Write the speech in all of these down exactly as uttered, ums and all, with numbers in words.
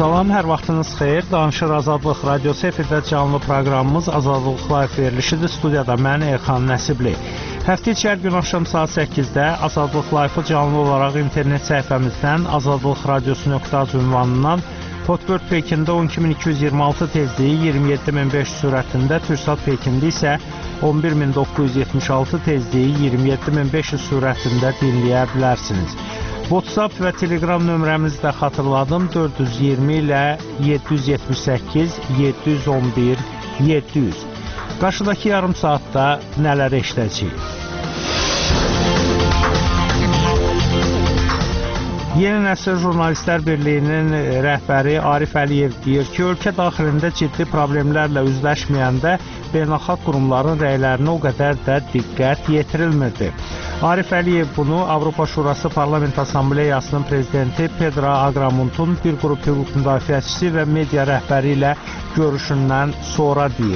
Salam, hər vaxtınız xeyir. Danışır Azadlıq Radiosu efirdə canlı proqramımız Azadlıq Live verilişidir. Studiyada mən Elxan Nəsibli. Həftə içi hər gün axşam saat səkkizdə Azadlıq Live-ı canlı olaraq internet səhifəmizdən azadlıq radiosu nöqtə az ünvanından Hotbird Pekində on iki min iki yüz iyirmi altı tezliyi iyirmi yeddi min beş yüz sürətində, Türksat Pekində isə on bir min doqquz yüz yetmiş altı tezliyi iyirmi yeddi min beş yüz sürətində dinləyə bilərsiniz. WhatsApp və Telegram nömrəmizi də xatırladım. dörd yüz iyirmi ilə yeddi yüz yetmiş səkkiz yeddi yüz on bir yeddi yüz. Qarşıdakı yarım saatda nələr eşidəcəyik? Yeni Nəsil Jurnalistlər Birliyinin rəhbəri Arif Əliyev deyir ki, ölkə daxilində ciddi problemlərlə üzləşməyəndə beynəlxalq qurumların rəylərinə o qədər də diqqət yetirilmirdi. Arif Əliyev bunu Avropa Şurası Parlament Assambleyasının prezidenti Pedro Agramuntun bir qrup hüquq müdafiəçisi və media rəhbəri ilə görüşündən sonra deyir.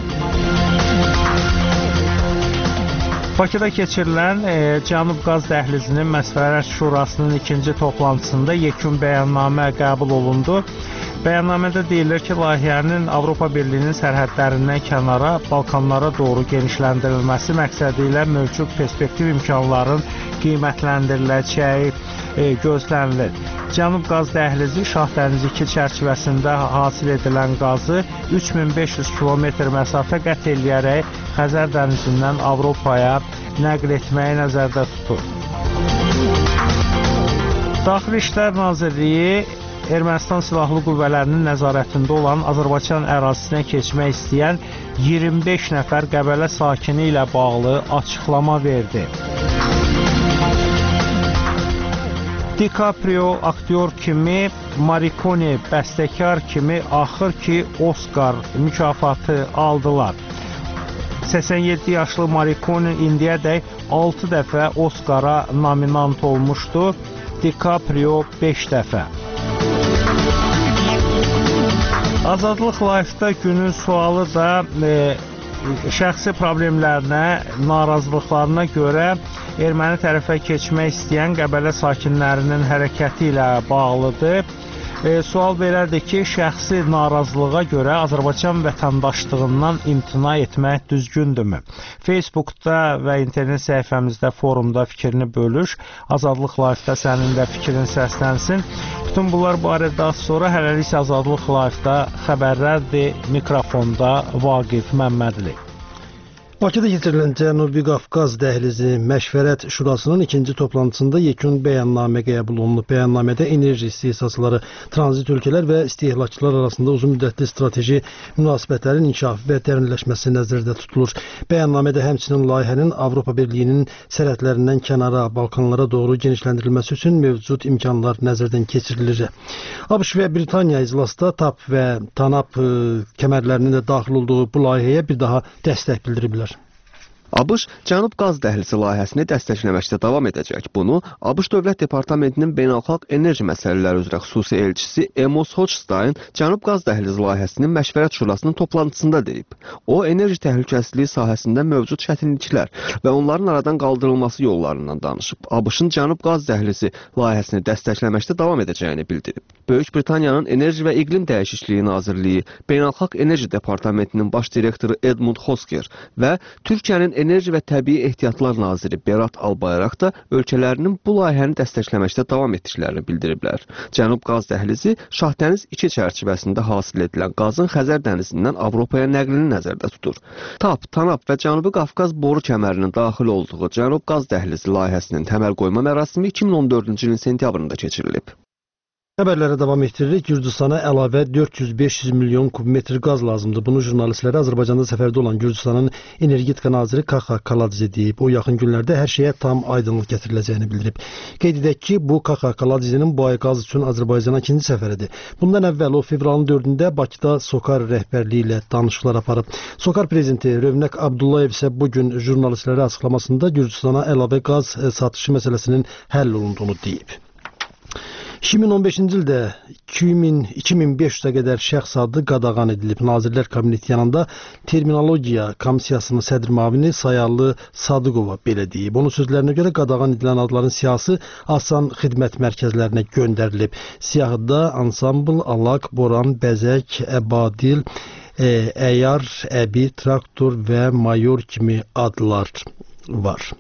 Bakıda keçirilən e, Cənub Qaz Dəhlizinin Məsləhət Şurasının ikinci toplantısında yekun bəyannamə qəbul olundu. Bəyannamədə deyilir ki, layihənin Avropa Birliyinin sərhədlərindən kənara Balkanlara doğru genişləndirilməsi məqsədi ilə mövcud perspektiv imkanların qiymətləndiriləcəyi e, gözlənilir. Cənub Qaz Dəhlizi Şah Dənizi iki çərçivəsində hasil edilən qazı üç min beş yüz kilometr məsafə qət eləyərək Xəzər dənizindən Avropaya nəql etməyi nəzərdə tutur. Daxili İşlər Nazirliyi Ermənistan Silahlı Qüvvələrinin nəzarətində olan Azərbaycan ərazisinə keçmək istəyən iyirmi beş nəfər Qəbələ sakini ilə bağlı açıqlama verdi. DiCaprio aktyor kimi, Morricone bəstəkar kimi axır ki Oscar mükafatı aldılar. səksən yeddi yaşlı Morricone indiyədək altı dəfə Oscara nominant olmuşdu, DiCaprio beş dəfə. Azadlıq Live-da günün sualı da e, şəxsi problemlərinə, narazılıqlarına görə erməni tərəfə keçmək istəyən Qəbələ sakinlərinin hərəkəti ilə bağlıdır. E, sual belədir ki, şəxsi narazılığa görə Azərbaycan vətəndaşlığından imtina etmək düzgündürmü? Facebookda və internet səhifəmizdə, forumda fikrini bölüş. Azadlıq Live-da sənin də fikrin səslənsin. Bütün bunlar barədə az sonra hələlik Azadlıq Live-da xəbərlərdir. Mikrofonda Vaqif Məmmədli. Bakıda keçirilən Cənubi Qafqaz Dəhlizi Məşvərət Şurasının ikinci toplantısında yekun bəyannamə qəbul olunub. Bəyannamədə enerji istehsalçıları, tranzit ölkələr və istehlakçılar arasında uzun müddətli strateji münasibətlərin inkişafı və dərinləşməsi nəzərdə tutulur. Bəyannamədə həmçinin layihənin Avropa Birliyinin sərhədlərindən kənara Balkanlara doğru genişləndirilməsi üçün mövcud imkanlar nəzərdən keçirilir. ABŞ və Britaniya iclasda TAP və TANAP kəmərlərinin də daxil olduğu bu layihəyə bir daha dəstək bildiriblər. ABŞ Cənub Qaz Dəhlizi layihəsini dəstəkləməkdə davam edəcək. Bunu ABŞ Dövlət Departamentinin Beynəlxalq Enerji Məsələləri üzrə xüsusi elçisi Amos Hochstein Cənub Qaz Dəhlizi layihəsinin Məşvərət Şurasının toplantısında deyib. O, enerji təhlükəsizliyi sahəsində mövcud çətinliklər və onların aradan qaldırılması yollarından danışıb. ABŞ-ın Cənub Qaz Dəhlizi layihəsini dəstəkləməkdə davam edəcəyini bildirib. Böyük Britaniyanın Enerji və İqlim Dəyişikliyi Nazirliyi, Beynəlxalq Enerji Departamentinin baş direktoru Edmund Hosker və Türkiyənin Enerji və Təbii Ehtiyatlar naziri Berat Albayrak da ölkələrinin bu layihəni dəstəkləməkdə davam etdiklərini bildiriblər. Cənub Qaz Dəhlizi Şah Dəniz iki çərçivəsində hasil edilən qazın Xəzər dənizindən Avropaya nəqlini nəzərdə tutur. TAP, TANAP və Cənubi Qafqaz boru kəmərinin daxil olduğu Cənub Qaz Dəhlizi layihəsinin təməl qoyma mərasimi iki min on dördüncü ilin sentyabrında keçirilib. Xəbərlərə davam etdiririk. Gürcüstana əlavə dörd yüz beş yüz milyon kubmetr qaz lazımdır. Bunu jurnalistlərə Azərbaycanda səfərdə olan Gürcüstanın energetika naziri Kaxa Kaladze deyib. O, yaxın günlərdə hər şeyə tam aydınlıq gətiriləcəyini bildirib. Qeyd edək ki, bu Kaxa Kaladzenin bu ay qaz üçün Azərbaycana ikinci səfəridir. Bundan əvvəl o, fevralın dördündə Bakıda SOCAR rəhbərliyi ilə danışıqlar aparıb. SOCAR prezidenti Rövnək Abdullayev isə bugün jurnalistlərə açıqlamasında Gürcüstana əlavə qaz satışı məsələsinin həll olunduğunu deyib. iki min on beşinci ildə iki min beş yüzə qədər şəxs adı qadağan edilib. Nazirlər Kabineti yanında Terminologiya Komissiyasının sədr müavini Sayalı Sadıqova belə deyib. Onun sözlərinə görə qadağan edilən adların siyahısı asan xidmət mərkəzlərinə göndərilib. Siyahıda ansambl, alaq, boran, bəzək, əbadil, əyar, əbi, traktor və mayor kimi adlar var.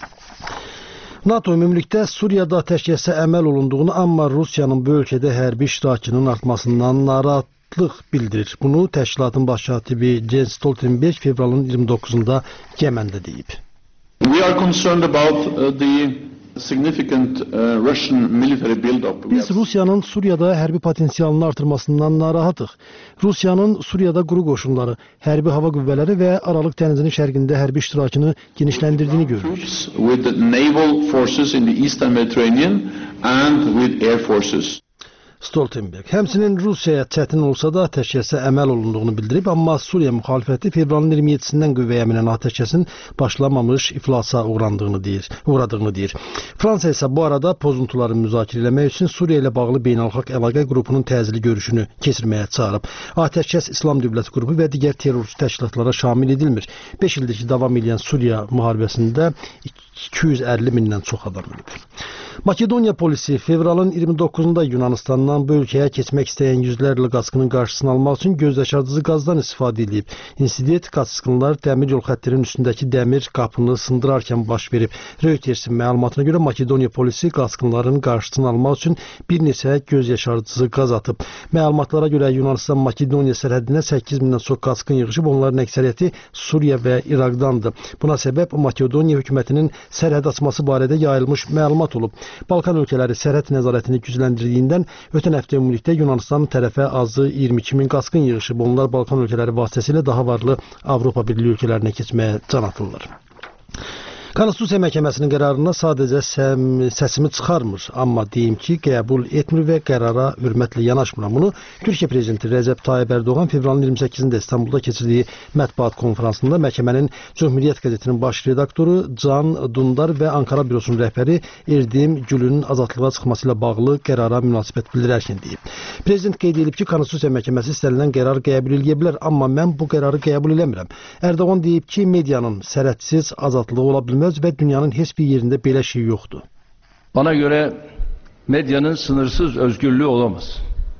NATO ümumilikdə Suriyada atəşkəsə əməl olunduğunu, amma Rusiyanın bu ölkədə hərbi iştirakının artmasından narahatlıq bildirir. Bunu təşkilatın baş katibi Jens Stoltenberg fevralın iyirmi doqquzunda Yeməndə deyib. We are concerned about uh, the significant uh, Russian military build-up. Biz Rusiyanın Suriyada hərbi potensialını artırmasından narahatıq. Rusiyanın Suriyada quru qoşunları, hərbi hava qüvvələri və Aralıq dənizinin şərqində hərbi iştirakını genişləndirdiyini görürük. With the naval forces in the Eastern Mediterranean and with air forces. Stoltenberg həmçinin Rusiyaya çətin olsa da atəşkəsə əməl olunduğunu bildirib, amma Suriya müxalifəti fevralın iyirmi yeddisindən qüvvəyə minən atəşkəsin başlamamış iflasa uğrandığını deyir, uğradığını deyir. Fransa isə bu arada pozuntuları müzakirə etmək üçün Suriya ilə bağlı beynəlxalq əlaqə qrupunun təcili görüşünü keçirməyə çağırıb. Atəşkəs İslam Dövləti qrupu və digər terrorçu təşkilatlara şamil edilmir. beş ildir ki, davam edən Suriya müharibəsində iki yüz əlli mindən çox adam ölüb. Makedoniya polisi fevralın iyirmi doqquzunda Yunanistandan bu ölkəyə keçmək istəyən yüzlərlə qaçqının qarşısını almaq üçün gözyaşardıcı qazdan istifadə edib. İnsident qaçqınlar dəmir yol xəttinin üstündəki dəmir qapını sındırarkən baş verib. Reutersin məlumatına görə Makedoniya polisi qaçqınların qarşısını almaq üçün bir neçə gözyaşardıcı qaz atıb. Məlumatlara görə Yunanistan-Makedoniya sərhədinə səkkiz mindən çox qaçqın yığışıb, onların əksəriyyəti Suriya və İraqdandır. Buna səbəb Makedoniya hökumətinin sərhəd açması barədə yayılmış məlumat olub. Balkan ölkələri sərhəd nəzarətini gücləndirdiyindən ötən həftə ümumilikdə Yunanistan tərəfə azı iyirmi iki min qaçqın yığışıb. Onlar Balkan ölkələri vasitəsilə daha varlı Avropa Birliyi ölkələrinə keçməyə can atırlar. Konstitusiya Məhkəməsinin qərarına sadəcə səsimi çıxarmır, amma deyim ki, qəbul etmir və qərara hörmətlə yanaşmıram. Bunu Türkiyə Prezidenti Rəcəb Tayyib Ərdoğan fevralın iyirmi səkkizində İstanbulda keçirdiyi mətbuat konfransında məhkəmənin Cümhuriyyət qəzetinin baş redaktoru Can Dundar və Ankara bürosunun rəhbəri Erdim Gülün azadlığa çıxması ilə bağlı qərara münasibət bildirərkən deyib. Prezident qeyd edib ki, Konstitusiya Məhkəməsi istənilən qərarı qəbul edə bilər, amma mən bu qərarı qəbul eləmirəm. Ərdoğan deyib ki, medianın sərhədsiz azadlığı ola bilməz və dünyanın heç bir yerində belə şey yoxdur. Bana göre medyanın sınırsız özgürlüğü olamaz.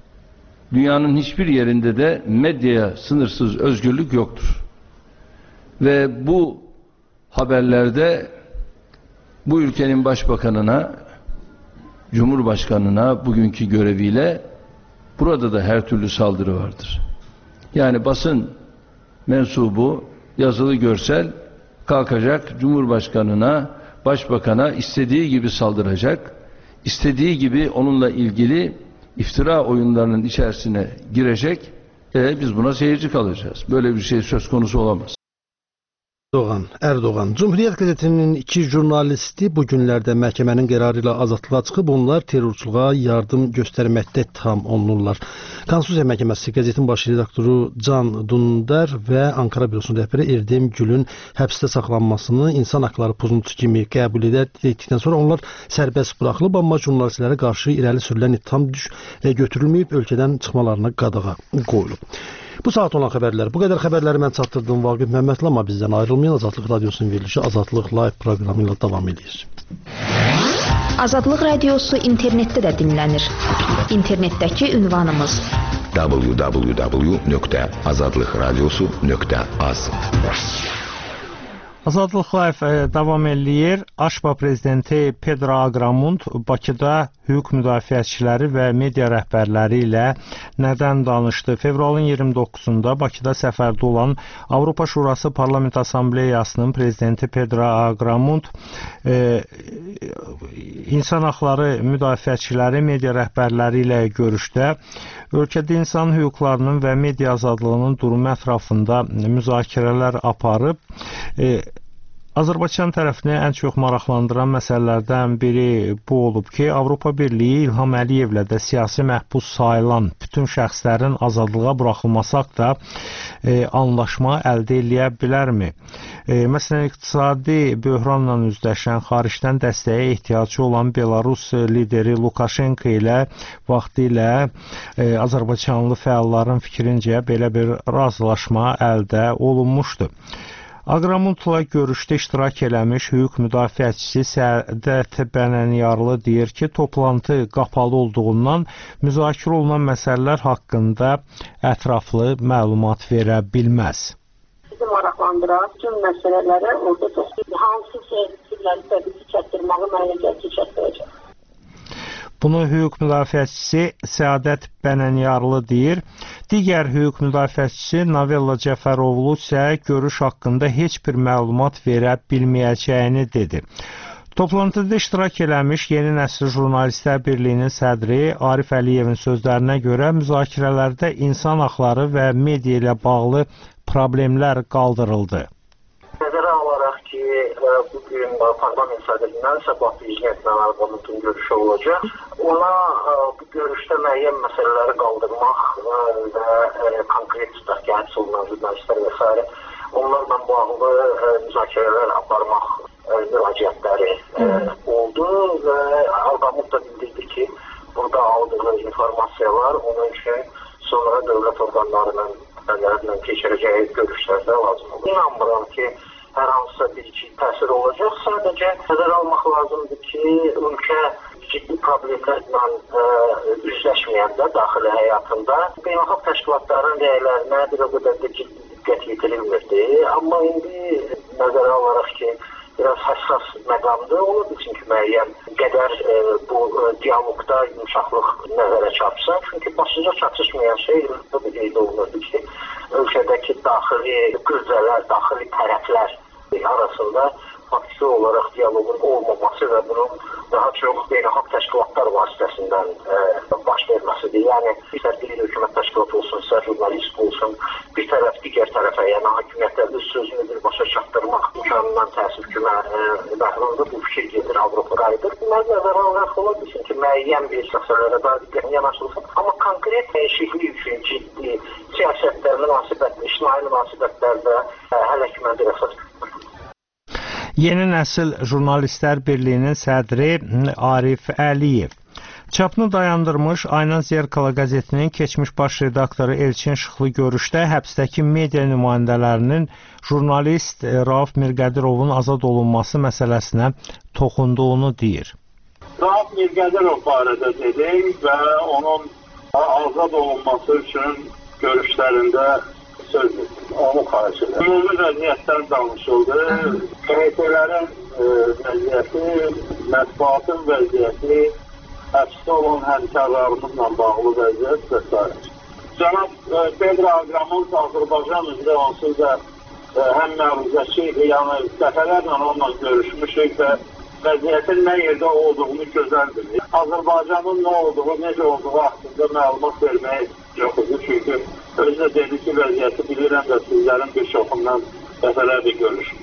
Dünyanın hiçbir yerinde de medyaya sınırsız özgürlük yoktur. Ve bu haberlerde bu ülkenin başbakanına, Cumhurbaşkanına bugünkü göreviyle burada da her türlü saldırı vardır. Yani basın mensubu, yazılı görsel kalkacak Cumhurbaşkanına, Başbakan'a istediği gibi saldıracak, istediği gibi onunla ilgili iftira oyunlarının içerisine girecek ve biz buna seyirci kalacağız. Böyle bir şey söz konusu olamaz. Erdoğan, Erdoğan. Cumhuriyyət qəzetinin iki jurnalisti bu günlərdə məhkəmənin qərarı ilə azadlığa çıxıb, onlar terrorçuluğa yardım göstərməkdə ittiham olunurlar. Konstitusiya Məhkəməsi qəzetin baş redaktoru Can Dundar və Ankara bürosunun rəhbəri Erdim Gülün həbsdə saxlanmasını insan haqları pozuntusu kimi qəbul etdikdən sonra onlar sərbəst buraxılıb, amma jurnalistlərə qarşı irəli sürülən ittiham düş götürülməyib, ölkədən çıxmalarına qadağa qoyulub. Bu saat olan xəbərlər. Bu qədər xəbərləri mən çatdırdım. Vaqif Məmmədli, amma bizdən ayrılmayın. Azadlıq Radiosunun verilişi Azadlıq Live proqramı ilə davam edir. Azadlıq Radiosu internetdə də dinlənir. İnternetdəki ünvanımız w w w nöqtə azadlıqradiosu nöqtə az. Azadlıq Live davam eləyir. Aşpa prezidenti Pedro Agramunt Bakıda hüquq müdafiəçiləri və media rəhbərləri ilə nədən danışdı? Fevralın iyirmi doqquzunda Bakıda səfərdə olan Avropa Şurası Parlament Assambleyasının prezidenti Pedro Agramunt e, insan haqları müdafiəçiləri, media rəhbərləri ilə görüşdə ölkədə insan hüquqlarının və media azadlığının durumu ətrafında müzakirələr aparıb. E, Azərbaycan tərəfini ən çox maraqlandıran məsələlərdən biri bu olub ki, Avropa Birliyi İlham Əliyevlə də siyasi məhbus sayılan bütün şəxslərin azadlığa buraxılması haqqında e, anlaşma əldə eləyə bilərmi? E, məsələn, iqtisadi böhranla üzləşən, xaricdən dəstəyə ehtiyacı olan Belarus lideri Lukashenko ilə vaxtilə e, Azərbaycanlı fəalların fikrincə belə bir razılaşma əldə olunmuşdu. Aqramutla görüşdə iştirak eləmiş hüquq müdafiəçisi Səadət Bənəniyarlı deyir ki, toplantı qapalı olduğundan müzakirə olunan məsələlər haqqında ətraflı məlumat verə bilməz. Bizi maraqlandıran bütün məsələlərə orada çox hansı səhvləri təbii ki, çatdırmağı mənə gələcək çatdıracaq. Bunu hüquq müdafiəçisi Səadət Bənəniyarlı deyir. Digər hüquq müdafiəçisi Novella Cəfərovlu isə görüş haqqında heç bir məlumat verə bilməyəcəyini dedi. Toplantıda iştirak eləmiş Yeni Nəsil Jurnalistlər Birliyinin sədri Arif Əliyevin sözlərinə görə müzakirələrdə insan haqları və media ilə bağlı problemlər qaldırıldı. Nəzərə alaraq ki, bugün parlament sədrindən Sabah Prezidentlə Arqamutun görüşü olacaq. Ona bu görüşdə müəyyən məsələləri qaldırmaq və konkret tutaq olunan jurnalistlər və s. onlarla bağlı müzakirələr aparmaq müraciətləri oldu və Arqamut da bildirdi ki, burada aldığı informasiyalar onun üçün sonra dövlət orqanlarının fəaliyyətlə keçirəcəyi görüşlərdə lazım olur. İnanmıram ki, hər hansısa bir iki təsir olacaq. Sadəcə nəzərə almaq lazımdır ki, ölkə ciddi problemlərlə üzləşməyəndə daxili həyatında beynəlxalq təşkilatların rəylərinə bir o qədər də ciddi diqqət yetirilmirdi. Amma indi nəzərə alaraq ki, biraz həssas məqamdır. Ola bilsin ki, müəyyən qədər e, bu e, dialoqda yumuşaqlıq nəzərə çarpsa. Çünki başlıca çatışmayan şey bu qeyd olunurdu ki, ölkədəki daxili qüvvələr, daxili tərəflər arasında faktiki olaraq dialoqun olmaması və bunun daha çox beynəlxalq təşkilatlar vasitəsindən e, baş verməsidir. Yəni, istər bir hökumət təşkilatı olsun, istər jurnalist olsun, bir tərəf digər tərəfə, yəni hakimiyyətlər öz sözünü birbaşa çatdırmaq imkanından təəssüf ki, məhrumda bu fikir gedir, Avropa qayıdır. Bunlar nəzərə alaraq ola bilsin ki, müəyyən bir şəxsələrə daha diqqətini yanaşılsın. Amma konkret dəyişiklik üçün ciddi siyasətlər, münasibətlər, ictimai münasibətlərdə hələ ki mən bir əsas Yeni Nəsil Jurnalistlər Birliyinin sədri Arif Əliyev. Çapını dayandırmış Ayna Zerkala qəzetinin keçmiş baş redaktoru Elçin Şıxlı görüşdə həbsdəki media nümayəndələrinin jurnalist Rauf Mirqədirovun azad olunması məsələsinə toxunduğunu deyir. Rauf Mirqədirov barədə dedim və onun azad olunması üçün görüşlərində söz onu xahiş edir. Ümumi vəziyyətdən danışıldı. K H T-lərin vəziyyəti, mətbuatın vəziyyəti, həbsdə olan həmkarlarımızla bağlı vəziyyət və s. Cənab Pedro Aqramut Azərbaycan üzrə onsuz da həm məruzəçi, yəni dəfələrlə onunla görüşmüşük və vəziyyətin nə yerdə olduğunu gözəldir. Azərbaycanın nə olduğu, necə olduğu haqqında məlumat verməyə yoxdur. Çünki özü dedi ki, vəziyyəti bilirəm və sizlərin bir çoxundan dəfələrlə görüşmüşük.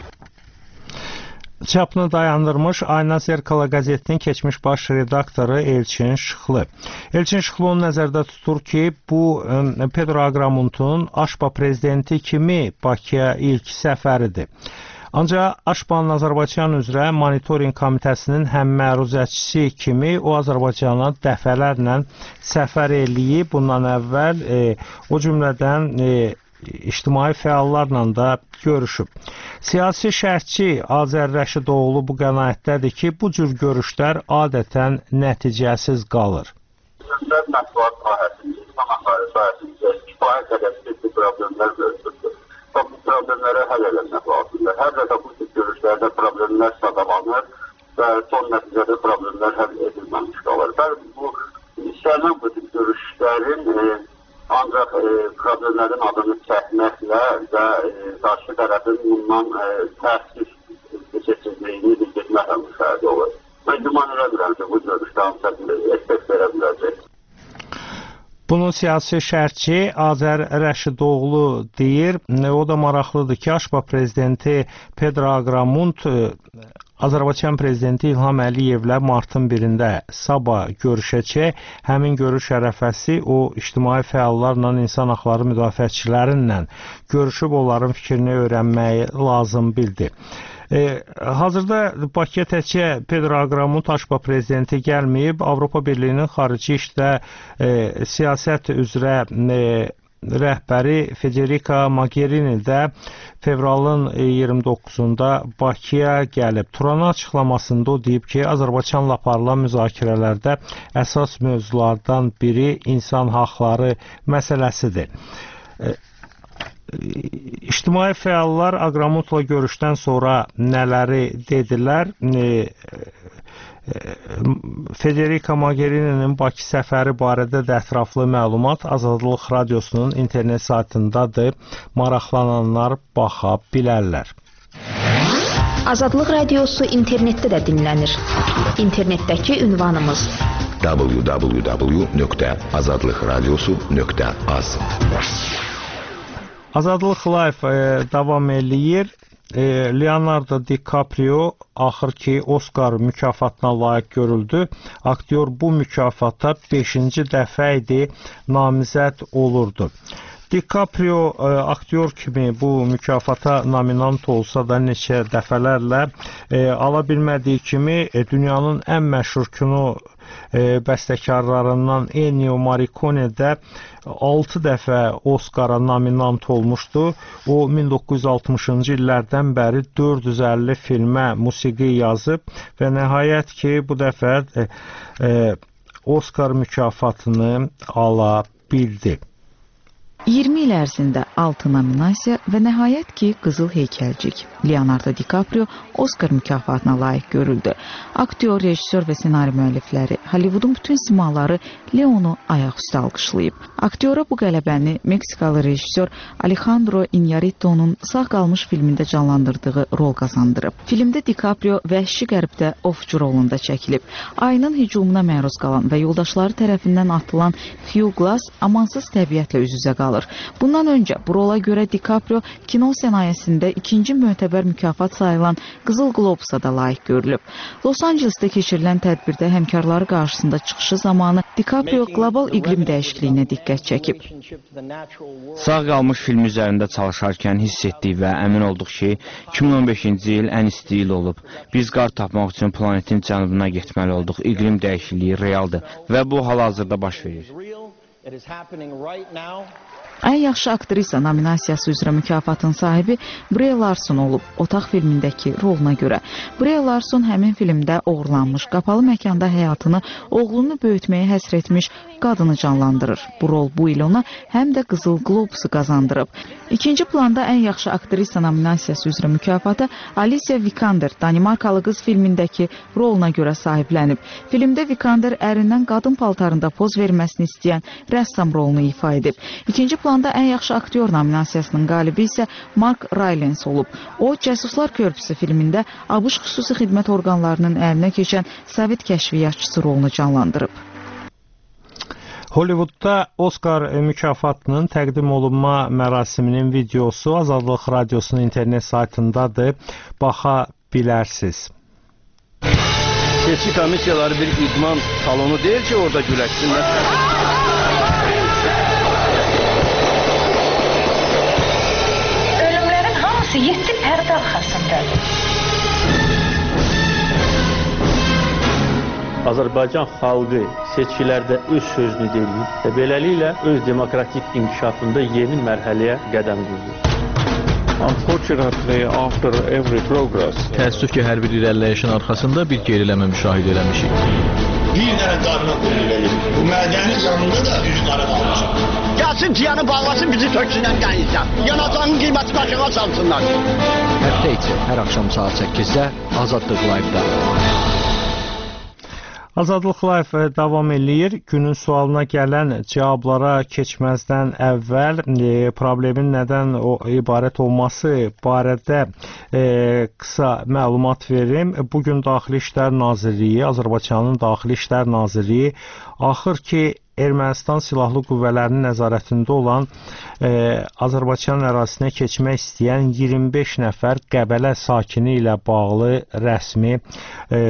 Çapını dayandırmış Ayna Zerkala qəzetinin keçmiş baş redaktoru Elçin Şıxlı. Elçin Şıxlı onu nəzərdə tutur ki, bu Pedro Aqramutun Aşpa prezidenti kimi Bakıya ilk səfəridir. Ancaq Aşpanın Azərbaycan üzrə monitoring komitəsinin həm məruzəçisi kimi o Azərbaycana dəfələrlə səfər eləyib. Bundan əvvəl e, o cümlədən e, ictimai fəallarla da görüşüb. Siyasi şərhçi Azər Rəşidoğlu bu qənaətdədir ki, bu cür görüşlər adətən nəticəsiz qalır. Mətbuat sahəsində, insan haqları sahəsində kifayət qədər ciddi problemlər görülür. Bu problemlərə həll eləmək lazımdır. Hər dəfə bu tip görüşlərdə problemlər sadalanır və son nəticədə problemlər həll edilməmiş qalır. Bəli, bu istənilən bu tip görüşlərin e, ancaq e, problemlərin adını çəkməklə və e, qarşı tərəfin bundan e, təsir seçilməyini bildirməklə müşahidə olur. Mən güman eləmirəm ki, bu görüşdə hansısa effekt verə biləcək. Bunun siyasi şərhçi Azər Rəşidoğlu deyir, o da maraqlıdır ki, Aşpa prezidenti Pedro Agramunt Azərbaycan prezidenti İlham Əliyevlə martın birində sabah görüşəcək. Həmin görüş ərəfəsi o ictimai fəallarla, insan haqları müdafiəçilərinlə görüşüb onların fikrini öyrənməyi lazım bildi. E, hazırda Bakıya təkcə Pedro Agramunt Aşpa prezidenti gəlməyib, Avropa Birliyinin xarici işdə e, siyasət üzrə e, rəhbəri Federica Mogherini də fevralın iyirmi doqquzunda Bakıya gəlib. Turanın açıqlamasında o deyib ki, Azərbaycanla aparılan müzakirələrdə əsas mövzulardan biri insan haqları məsələsidir. İctimai fəallar Agramuntla görüşdən sonra nələri dedilər? Federica Mogherininin Bakı səfəri barədə də ətraflı məlumat Azadlıq Radiosunun internet saytındadır. Maraqlananlar baxa bilərlər. Azadlıq Radiosu internetdə də dinlənir. İnternetdəki ünvanımız w w w nöqtə azadlıq radiosu nöqtə az. Azadlıq Live e, davam eləyir. E, Leonardo DiCaprio axır ki Oscar mükafatına layiq görüldü. Aktyor bu mükafata beşinci dəfə idi namizəd olurdu. DiCaprio e, aktyor kimi bu mükafata nominant olsa da neçə dəfələrlə e, ala bilmədiyi kimi e, dünyanın ən məşhur kino e, bəstəkarlarından Ennio Morricone də altı dəfə Oscara nominant olmuşdu. O min doqquz yüz altmışıncı illərdən bəri dörd yüz əlli filmə musiqi yazıb və nəhayət ki bu dəfə e, e, Oscar mükafatını ala bildi. iyirmi il ərzində altı nominasiya və nəhayət ki Qızıl Heykəlcik. Leonardo DiCaprio Oscar mükafatına layiq görüldü. Aktyor, rejissor və ssenari müəllifləri, Hollywoodun bütün simaları Leonu ayaqüstə alqışlayıb. Aktyora bu qələbəni Meksikalı rejissor Alejandro Iñárritu'nun Sağ qalmış filmində canlandırdığı rol qazandırıb. Filmdə DiCaprio vəhşi qərbdə ovçu rolunda çəkilib. Ayının hücumuna məruz qalan və yoldaşları tərəfindən atılan Hugh Glass amansız təbiətlə üz-üzə qalır. Bundan öncə bu rola görə DiCaprio kino sənayesində ikinci mötəbər mükafat sayılan Qızıl Globusa da layiq görülüb. Los Angelesdə keçirilən tədbirdə həmkarları qarşısında çıxışı zamanı DiCaprio qlobal iqlim dəyişikliyinə diqqət çəkib. Sağ qalmış film üzərində çalışarkən hiss etdik və əmin olduq ki, iki min on beşinci il ən isti il olub. Biz qar tapmaq üçün planetin cənubuna getməli olduq. İqlim dəyişikliyi realdır və bu hal-hazırda baş verir. Ən yaxşı aktrisa nominasiyası üzrə mükafatın sahibi Brie Larson olub, Otaq filmindəki roluna görə. Brie Larson həmin filmdə oğurlanmış, qapalı məkanda həyatını, oğlunu böyütməyə həsr etmiş qadını canlandırır. Bu rol bu il ona həm də Qızıl Globusu qazandırıb. İkinci planda ən yaxşı aktrisa nominasiyası üzrə mükafata Alicia Vikander, Danimarkalı qız filmindəki roluna görə sahiblənib. Filmdə Vikander ərindən qadın paltarında poz verməsini istəyən rəssam rolunu ifa edib. İkinci planda ən yaxşı aktyor nominasiyasının qalibi isə Mark Rylance olub. O, Cəsuslar Körpüsü filmində ABŞ xüsusi xidmət orqanlarının əlinə keçən Sovet kəşfiyyatçısı rolunu canlandırıb. Hollywoodda Oscar mükafatının təqdim olunma mərasiminin videosu Azadlıq Radiosunun internet saytındadır. Baxa bilərsiniz. Seçki komissiyaları bir idman salonu deyil ki, orada güləşsinlər. Ölümlərin hamısı yeddi pərdə arxasındadır. Azərbaycan xalqı seçkilərdə öz sözünü deyir və beləliklə öz demokratik inkişafında yeni mərhələyə qədəm qoyur. Unfortunately, after every progress, təəssüf ki, hər bir irəliləyişin arxasında bir geriləmə müşahidə eləmişik. Bir dənə qarına qoyulur. Bu mədəni canında da üz qara qalmışıq. Gəlsin ciyanı bağlasın, bizi töksünən qənizdən. Yanacağın qiyməti aşağı salsınlar. Həftə içi hər axşam saat səkkizdə Azadlıq Live-da. Azadlıq Live davam eləyir. Günün sualına gələn cavablara keçməzdən əvvəl e, problemin nədən o, ibarət olması barədə e, qısa məlumat verim. Bugün Daxili İşlər Nazirliyi, Azərbaycanın Daxili İşlər Nazirliyi axır ki Ermənistan silahlı qüvvələrinin nəzarətində olan e, Azərbaycan ərazisinə keçmək istəyən iyirmi beş nəfər Qəbələ sakini ilə bağlı rəsmi e,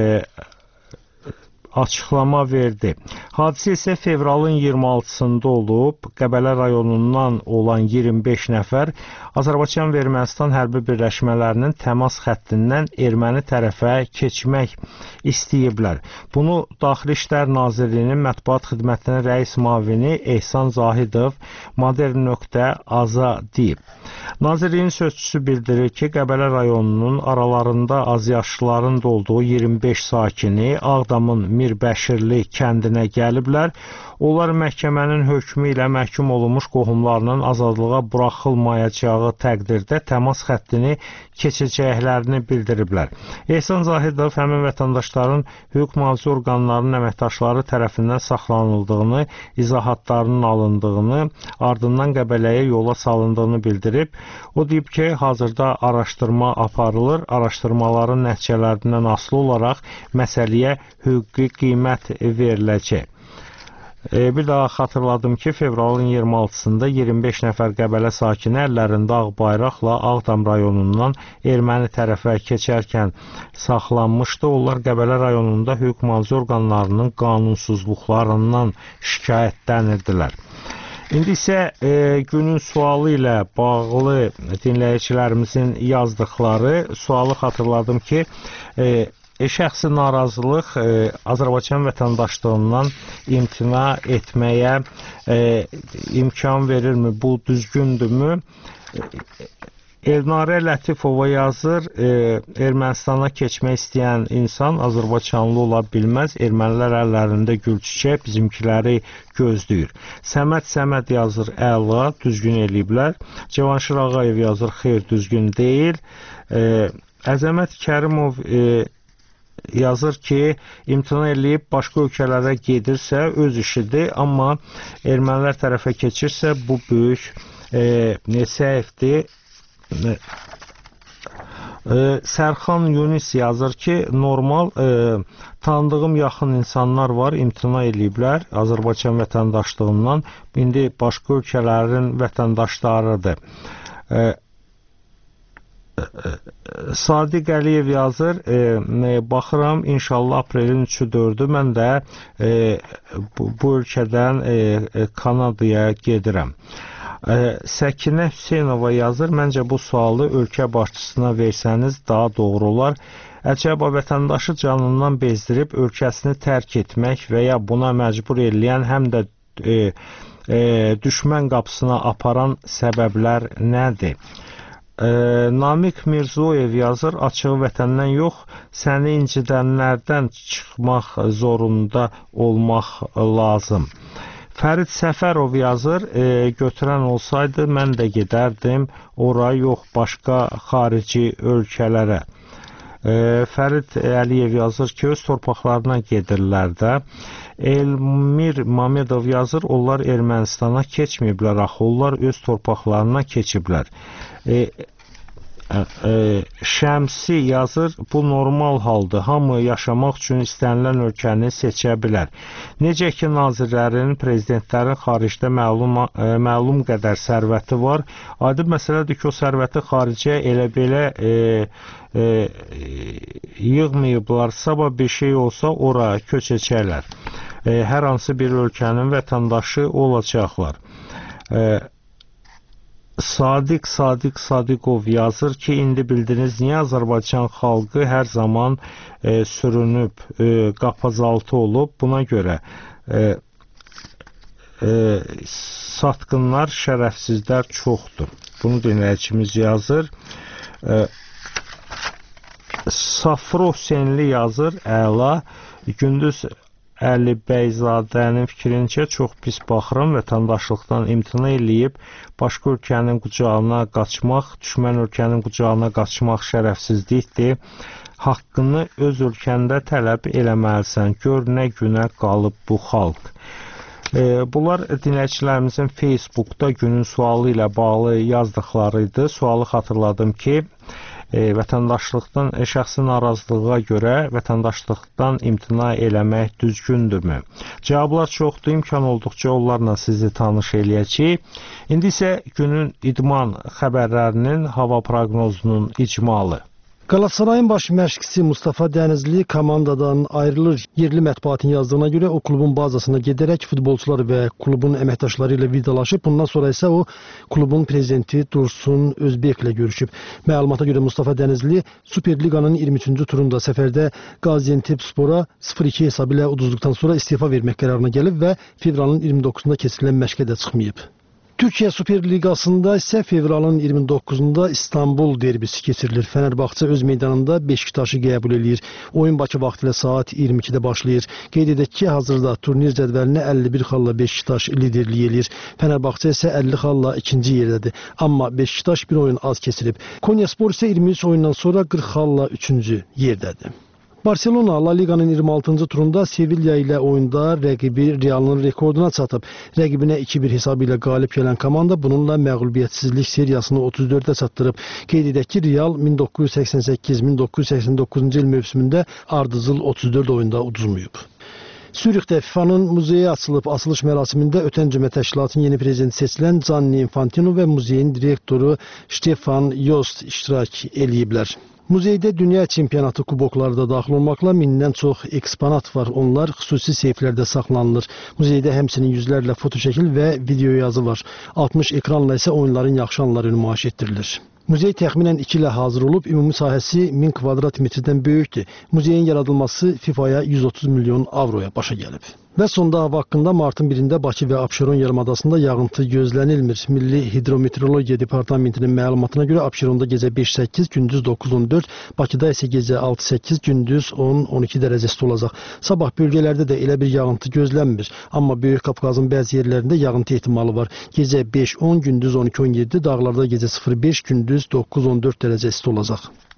açıqlama verdi. Hadisə isə fevralın iyirmi altısında olub. Qəbələ rayonundan olan iyirmi beş nəfər Azərbaycan və Ermənistan hərbi birləşmələrinin təmas xəttindən erməni tərəfə keçmək istəyiblər. Bunu Daxili İşlər Nazirliyinin mətbuat xidmətinin rəis müavini Ehsan Zahidov modern.az-a deyib. Nazirliyin sözçüsü bildirir ki, Qəbələ rayonunun aralarında azyaşlıların da olduğu iyirmi beş sakini Ağdamın Mirbəşirli kəndinə gəliblər. Onlar məhkəmənin hökmü ilə məhkum olunmuş qohumlarının azadlığa buraxılmayacağı təqdirdə təmas xəttini keçəcəklərini bildiriblər. Ehsan Zahidov həmin vətəndaşların hüquq mühafizə orqanlarının əməkdaşları tərəfindən saxlanıldığını, izahatlarının alındığını, ardından Qəbələyə yola salındığını bildirib. O deyib ki, hazırda araşdırma aparılır, araşdırmaların nəticələrindən asılı olaraq məsələyə hüquqi qiymət veriləcək. E, bir daha xatırladım ki, fevralın iyirmi altısında iyirmi beş nəfər Qəbələ sakini əllərində ağ bayraqla Ağdam rayonundan erməni tərəfə keçərkən saxlanmışdı. Onlar Qəbələ rayonunda hüquq mühafizə orqanlarının qanunsuzluqlarından şikayətlənirdilər. İndi isə e, günün sualı ilə bağlı dinləyicilərimizin yazdıqları sualı xatırladım ki, e, şəxsi narazılıq e, Azərbaycan vətəndaşlığından imtina etməyə e, imkan verirmi? Bu düzgündürmü? Elnarə Lətifova yazır, e, Ermənistana keçmək istəyən insan Azərbaycanlı ola bilməz. Ermənilər əllərində gül çiçək bizimkiləri gözləyir. Səməd Səməd yazır, əla, düzgün eləyiblər. Cavanşir Ağayev yazır, xeyr, düzgün deyil. E, Əzəmət Kərimov e, yazır ki, imtina eləyib başqa ölkələrə gedirsə öz işidir, amma ermənilər tərəfə keçirsə bu böyük e, səhvdir. E, Sərxan Yunis yazır ki, normal e, tanıdığım yaxın insanlar var, imtina eləyiblər Azərbaycan vətəndaşlığından, indi başqa ölkələrin vətəndaşlarıdır. E, Sadiq Əliyev yazır, e, baxıram, inşallah aprelin üçü dördü mən də e, bu, bu ölkədən e, Kanadaya gedirəm. E, Səkinə Hüseynova yazır, məncə bu sualı ölkə başçısına versəniz daha doğru olar. Əcəba vətəndaşı canından bezdirib ölkəsini tərk etmək və ya buna məcbur eləyən həm də e, e, düşmən qapısına aparan səbəblər nədir? E, Namiq Mirzoyev yazır, açığı vətəndən yox, səni incidənlərdən çıxmaq zorunda olmaq lazım. Fərid Səfərov yazır, e, götürən olsaydı mən də gedərdim ora, yox başqa xarici ölkələrə. E, Fərid Əliyev yazır ki, öz torpaqlarına gedirlər də. Elmir Mamedov yazır, onlar Ermənistana keçməyiblər, axı onlar öz torpaqlarına keçiblər. E, e, Şəmsi yazır, bu normal haldır, hamı yaşamaq üçün istənilən ölkəni seçə bilər. Necə ki, nazirlərin, prezidentlərin xaricdə məlum, e, məlum qədər sərvəti var, aydın məsələdir ki, o sərvəti xaricə elə belə e, e, yığmayıblar, sabah bir şey olsa ora köçəcəklər. E, hər hansı bir ölkənin vətəndaşı olacaqlar. E, Sadiq Sadiq Sadiqov yazır ki, indi bildiniz niyə Azərbaycan xalqı hər zaman e, sürünüb, e, qapazaltı olub. Buna görə e, e, satqınlar, şərəfsizlər çoxdur. Bunu dinləyicimiz yazır. E, Safro Hüseynli yazır, əla. Gündüz Əli Bəyzadənin fikrincə çox pis baxıram, vətəndaşlıqdan imtina eləyib başqa ölkənin qucağına qaçmaq, düşmən ölkənin qucağına qaçmaq şərəfsizlikdir. Haqqını öz ölkəndə tələb eləməlisən. Gör nə günə qalıb bu xalq. E, bunlar dinləyicilərimizin Facebookda günün sualı ilə bağlı yazdıqları idi. Sualı xatırladım ki, e, vətəndaşlıqdan e, şəxsi narazılığa görə vətəndaşlıqdan imtina eləmək düzgündürmü? Cavablar çoxdur, imkan olduqca onlarla sizi tanış eləyəcəyik. İndi isə günün idman xəbərlərinin hava proqnozunun icmalı. Qalatasarayın baş məşqçisi Mustafa Dənizli komandadan ayrılır. Yerli mətbuatın yazdığına görə o klubun bazasına gedərək futbolçular və klubun əməkdaşları ilə vidalaşıb. Bundan sonra isə o klubun prezidenti Dursun Özbeklə görüşüb. Məlumata görə Mustafa Dənizli Superliqanın iyirmi üçüncü turunda səfərdə Qaziantepspora sıfır iki hesabı ilə uduzduqdan sonra istefa vermək qərarına gəlib və fevralın iyirmi doqquzunda keçirilən məşqə də çıxmayıb. Türkiyə Superliqasında isə fevralın iyirmi doqquzunda İstanbul derbisi keçirilir. Fənərbağçı öz meydanında Beşiktaşı qəbul edir. Oyun Bakı vaxtı ilə saat iyirmi ikidə başlayır. Qeyd edək ki, hazırda turnir cədvəlinə əlli bir xalla Beşiktaş liderlik edir. Fənərbağçı isə əlli xalla ikinci yerdədir. Amma Beşiktaş bir oyun az keçirib. Konyaspor isə iyirmi üç oyundan sonra qırx xalla üçüncü yerdədir. Barcelona La Liqanın iyirmi altıncı turunda Sevilla ilə oyunda rəqibi Realın rekorduna çatıb. Rəqibinə iki bir hesabı ilə qalib gələn komanda bununla məğlubiyyətsizlik seriyasını otuz dördə çatdırıb. Qeyd edək ki, Real min doqquz yüz səksən səkkiz min doqquz yüz səksən doqquzuncu il mövsümündə ardıcıl otuz dörd oyunda uduzmayıb. Sürixdə FİFA-nın muzeyi açılıb. Açılış mərasimində ötən cümə təşkilatın yeni prezidenti seçilən Gianni Infantino və muzeyin direktoru Stefan Jost iştirak eləyiblər. Muzeydə dünya çempionatı kubokları da daxil olmaqla mindən çox eksponat var. Onlar xüsusi seyflərdə saxlanılır. Muzeydə həmçinin yüzlərlə fotoşəkil və video yazı var. altmış ekranla isə oyunların yaxşı anları nümayiş etdirilir. Muzey təxminən iki ilə hazır olub, ümumi sahəsi min kvadrat metrdən böyükdür. Muzeyin yaradılması FİFA-ya yüz otuz milyon avroya başa gəlib. Və sonda hava haqqında martın birində Bakı və Abşeron yarımadasında yağıntı gözlənilmir. Milli Hidrometeorologiya Departamentinin məlumatına görə Abşeronda gecə beş səkkiz, gündüz doqquz on dörd, Bakıda isə gecə altı səkkiz, gündüz on on iki dərəcə isti olacaq. Sabah bölgələrdə də elə bir yağıntı gözlənmir. Amma Böyük Qafqazın bəzi yerlərində yağıntı ehtimalı var. Gecə beş on, gündüz on iki on yeddi, dağlarda gecə sıfır beş, gündüz doqquz on dörd dərəcə isti olacaq.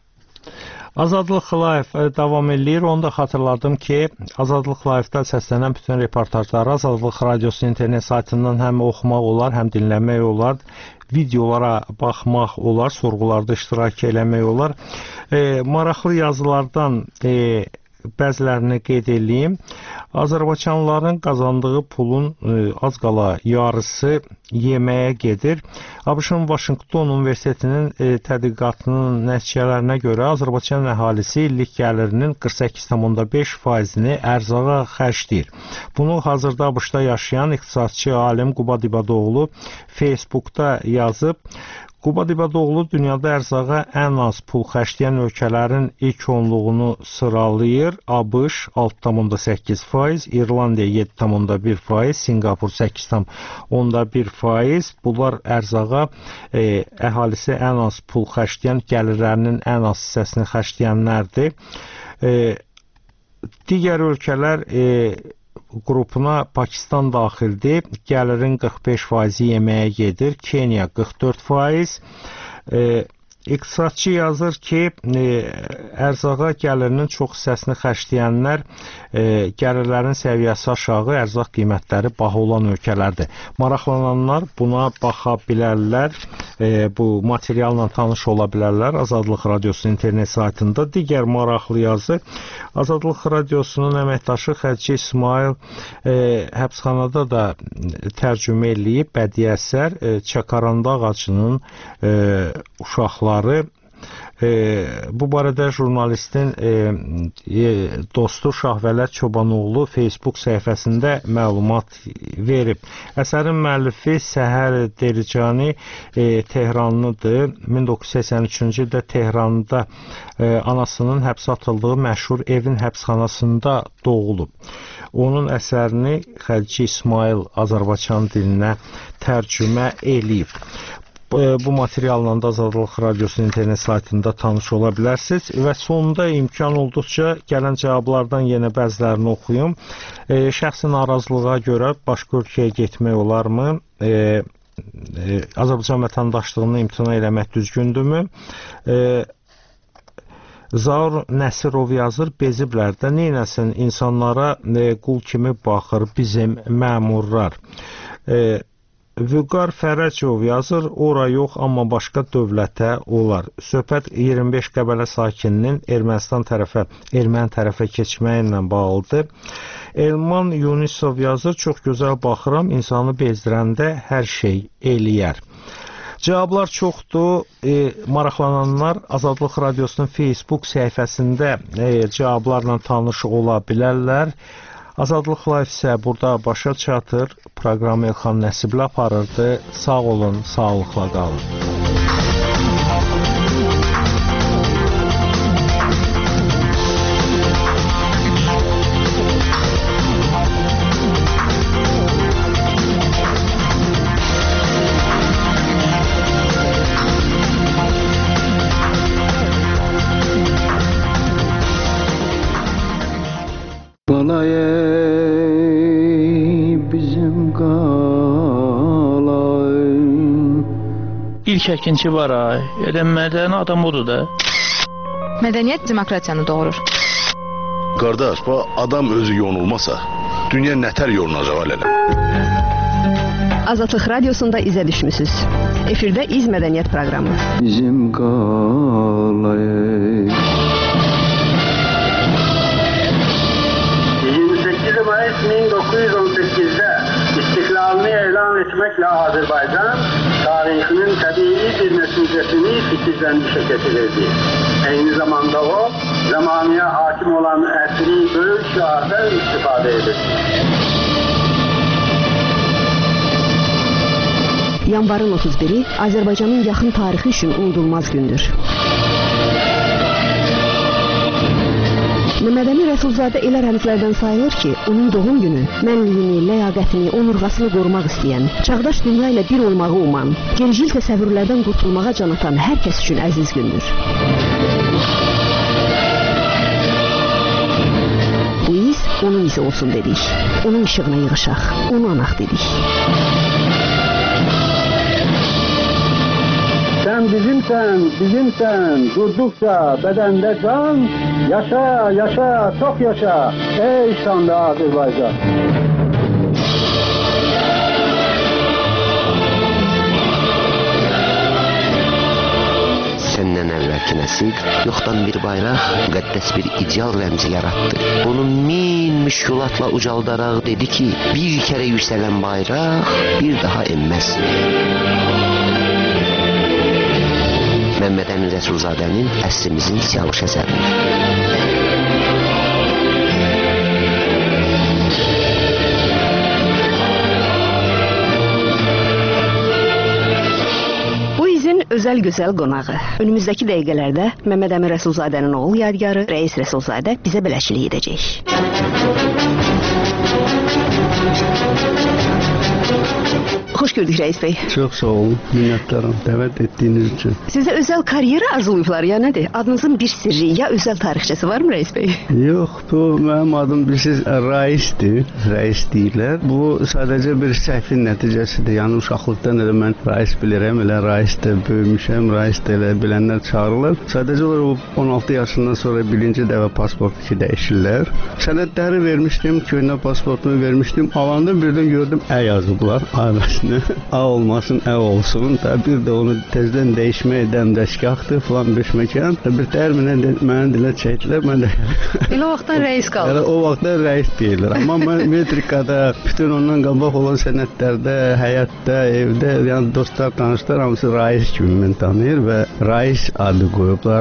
Azadlıq Live davam edir. Onu da xatırladım ki, Azadlıq Live-da səslənən bütün reportajları Azadlıq Radiosu internet saytından həm oxumaq olar, həm dinləmək olar, videolara baxmaq olar, sorğularda iştirak eləmək olar. E, maraqlı yazılardan e, bəzilərini qeyd edeyim. Azərbaycanlıların qazandığı pulun e, az qala yarısı yeməyə gedir. ABŞ-ın Vaşinqton Universitetinin e, tədqiqatının nəticələrinə görə Azərbaycan əhalisi illik gəlirinin qırx səkkiz tam beş faizini ərzağa xərcləyir. Bunu hazırda ABŞ-da yaşayan iqtisadçı alim Quba Dibadoğlu Facebookda yazıb. Quba Dibadoğlu dünyada ərzağa ən az pul xərcləyən ölkələrin ilk onluğunu sıralayır. ABŞ altı tam səkkiz faiz, İrlandiya yeddi tam bir faiz, Sinqapur səkkiz tam bir faiz. Bunlar ərzağa e, əhalisi ən az pul xərcləyən, gəlirlərinin ən az hissəsini xərcləyənlərdir. E, digər ölkələr e, qrupuna Pakistan daxildir. Gəlirin qırx beş faizi yeməyə gedir. Kenya qırx dörd faiz. E, İqtisadçı yazır ki, e, ərzağa gəlirinin çox hissəsini xərcləyənlər e, gəlirlərin səviyyəsi aşağı, ərzaq qiymətləri baha olan ölkələrdir. Maraqlananlar buna baxa bilərlər, e, bu materialla tanış ola bilərlər Azadlıq Radiosu internet saytında. Digər maraqlı yazı, Azadlıq Radiosunun əməkdaşı Xədicə İsmail e, həbsxanada da tərcümə eləyib bədii əsər e, Çakaranda ağacının e, uşaqları. E, bu barədə jurnalistin e, e, dostu Şahvələt Çobanoğlu Facebook səhifəsində məlumat verib. Əsərin müəllifi Səhər Dericani e, Tehranlıdır. min doqquz yüz səksən üçüncü ildə Tehranda e, anasının həbsə atıldığı məşhur evin həbsxanasında doğulub. Onun əsərini Xədicə İsmail Azərbaycan dilinə tərcümə eləyib. Bu materialla da Azadlıq Radiosunun internet saytında tanış ola bilərsiniz və sonunda imkan olduqca gələn cavablardan yenə bəzilərini oxuyum. E, şəxsi narazılığa görə başqa ölkəyə getmək olarmı? E, e, Azərbaycan vətəndaşlığını imtina eləmək düzgündürmü? E, Zaur Nəsirov yazır, beziblər də neynəsin insanlara e, qul kimi baxır bizim məmurlar. E, Vüqar Fərəcov yazır, ora yox, amma başqa dövlətə olar. Söhbət iyirmi beş Qəbələ sakininin Ermənistan tərəfə, erməni tərəfə keçməyi ilə bağlıdır. Elman Yunisov yazır, çox gözəl baxıram, insanı bezdirəndə hər şey eləyər. Cavablar çoxdur. E, maraqlananlar Azadlıq Radiosunun Facebook səhifəsində e, cavablarla tanış ola bilərlər. Azadlıq Live isə burada başa çatır. Proqramı Elxan Nəsibli aparırdı. Sağ olun, sağlıqla qalın. İlk əkinçi var ay. Elə mədəni adam odur da. Mədəniyyət demokratiyanı doğurur. Qardaş, bu adam özü yonulmasa, dünya nətər yolunacaq alələ? Azadlıq Radiosunda izə düşmüsüz. Efirdə İz Mədəniyyət proqramı. Bizim qalayı. yirmi sekiz Mayıs bin dokuz yüz on səkizdə istiklalını elan etməklə Azərbaycan tarixinin təbii bir nəticəsini fikirləndişə getirirdi. Eyni zamanda o, zamanıya hakim olan əsri böyük şiardan istifadə edir. Yanvarın otuz biri Azərbaycanın yaxın tarixi üçün unudulmaz gündür. Məmmədəmin Rəsulzadə elə rəmzlərdən sayılır ki, onun doğum günü mənliyini, ləyaqətini, onurğasını qorumaq istəyən, çağdaş dünya ilə bir olmağı uman, gericil təsəvvürlərdən qurtulmağa can atan hər kəs üçün əziz gündür. Bu iz onun izi olsun dedik, onun işığına yığışaq, onu anaq dedik. Sən bizimsən, bizimsən, durduqca bədəndə can, yaşa, yaşa, çox yaşa, ey şanlı Azərbaycan. Səndən əvvəlki nəsil yoxdan bir bayraq, müqəddəs bir ideal rəmzi yaratdı. Onu min müşkülatla ucaldaraq dedi ki, bir kərə yüksələn bayraq bir daha enməz. Məmmədəmin Rəsulzadənin əsrimizin siyavuş əsəri. Bu izin özəl gözəl qonağı. Önümüzdəki dəqiqələrdə Məmmədəmin Rəsulzadənin oğul yadigarı Rəis Rəsulzadə bizə bələşilik edəcək. Xoş gördük Rəis bəy. Çox sağ olun, minnətdaram dəvət etdiyiniz üçün. Sizə özəl karyera arzulayıblar ya nədir? Adınızın bir sirri ya özəl tarixçəsi varmı Rəis bəy? Yox, bu mənim adım bilirsiniz Raisdir, Rais deyirlər. Bu sadəcə bir səhvin nəticəsidir. Yəni uşaqlıqdan elə mən Rais bilirəm, elə Raisdə böyümüşəm, Raisdə elə bilənlər çağırırlar. Sadəcə olaraq on altı yaşından sonra birinci dəfə pasport ki dəyişirlər. Sənədləri vermişdim, köhnə pasportumu vermişdim. Alanda birdən gördüm ə yazıblar, ailəsinə. A olmasın, ə olsun. Da bir də onu tezdən dəyişmək dəmdəşgahdır falan beş məkan. Bir təhər mənə dilə çəkdilər. Mən də elə o vaxtdan rəis qaldı. Elə o vaxtdan rəis deyirlər. Amma mən metrikada, bütün ondan qabaq olan sənədlərdə, həyatda, evdə, yəni dostlar, tanışlar hamısı Rais kimi mən tanıyır və Rais adı qoyublar.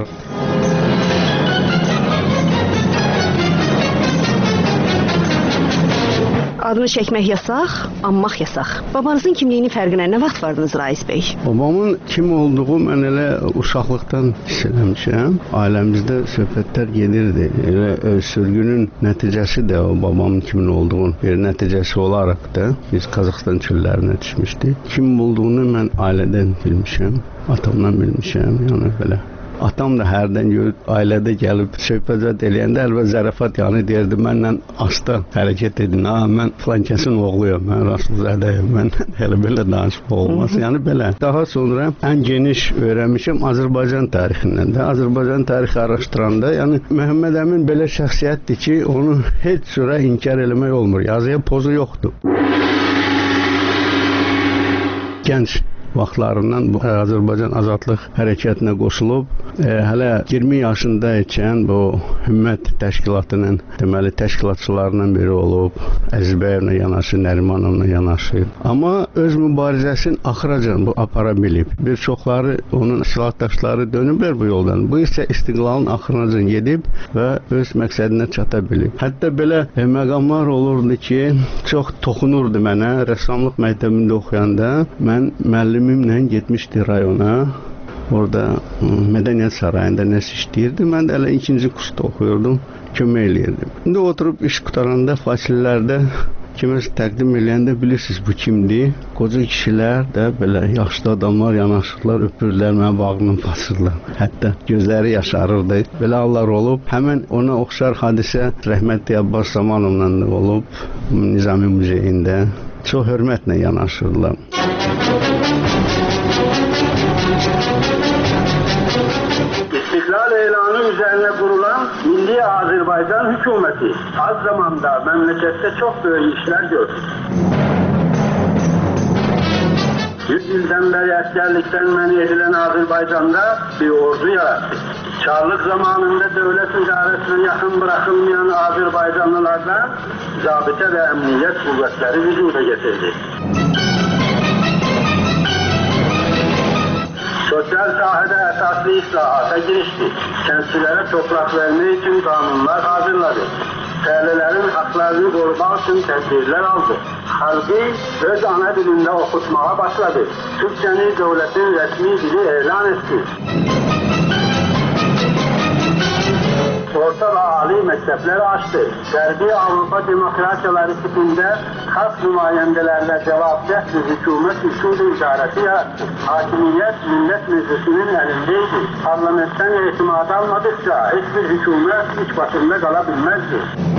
Adını çəkmək yasaq, anmaq yasaq. Babanızın kimliyinin fərqinə nə vaxt vardınız Rais bəy? Babamın kim olduğu mən elə uşaqlıqdan hiss eləmişəm. Ailəmizdə söhbətlər gedirdi. Elə sürgünün nəticəsi də o babamın kimin olduğunun bir nəticəsi olaraq da biz Qazaxıstan çöllərinə düşmüşdük. Kim olduğunu mən ailədən bilmişəm, atamdan bilmişəm, yəni belə. Atam da hərdən görüb, ailədə gəlib söhbət eləyəndə əlbət zərafat yanı deyirdi, mənlə asta hərəkət edin, ha, mən filan kəsin oğluyum, mən Rəsulzadəyim, mən elə belə danışmaq olmaz, yəni belə. Daha sonra ən geniş öyrənmişim Azərbaycan tarixindən də, Azərbaycan tarixi araşdıranda, yəni Məhəmməd Əmin belə şəxsiyyətdir ki, onu heç cürə inkar eləmək olmur, yazıya pozu yoxdur. gənc vaxtlarından bu Azərbaycan Azadlıq hərəkətinə qoşulub, e, hələ iyirmi yaşında ikən bu Hümmət təşkilatının deməli təşkilatçılarından biri olub, Əzizbəyevlə yanaşı, Nərimanovla yanaşı. Amma öz mübarizəsini axıracan bu apara bilib. Bir çoxları onun silahdaşları dönüblər bu yoldan. Bu isə istiqlalın axırınacan gedib və öz məqsədinə çata bilib. Hətta belə e, məqamlar olurdu ki, çox toxunurdu mənə. Rəssamlıq məktəbində oxuyanda mən müəllim Mimlə getmişdi rayona. Orada Mədəniyyət Sarayında nəsə işləyirdi. Mən də hələ ikinci kursda oxuyordum. Kömək eləyirdim. İndi oturub iş qutaranda fasilələrdə kiməsə təqdim eləyəndə bilirsiniz bu kimdir? Qoca kişilər də belə yaşlı adamlar yanaşırlar, öpürlər, mənə bağrını basırlar. Hətta gözləri yaşarırdı. Belə hallar olub. Həmən ona oxşar hadisə rəhmətli Abbas Zamanovla da olub. Nizami Muzeyində. Çox hörmətlə yanaşırlar. İstiklal elanı üzerine kurulan Milli Azerbaycan hükümeti az zamanda memlekette çok büyük işler gördü. yüz yıldan beri askerlikten men edilen Azerbaycan'da bir ordu yarattı. Çarlık zamanında devlet idaresine yakın bırakılmayan Azerbaycanlılardan zabıta ve emniyet kuvvetleri vücuda getirdi. Sosyal sahada esaslı islahata girişti. Kentçilere toprak vermek için kanunlar hazırladı. Köylülerin haklarını korumak için tedbirler aldı. Halkı öz ana dilinde okutmaya başladı. Türkçeni devletin resmi dili ilan etti. Orta ve âli mektepleri açtı. Gərbi Avrupa demokrasiyaları tipinde halk nümayendelerine cevapdeh bir hükümet usulü idaresi yarattı. Hakimiyet millet meclisinin elindeydi. Parlamentten itimat almadıkça hiçbir hükümet iç başında kalabilmezdi.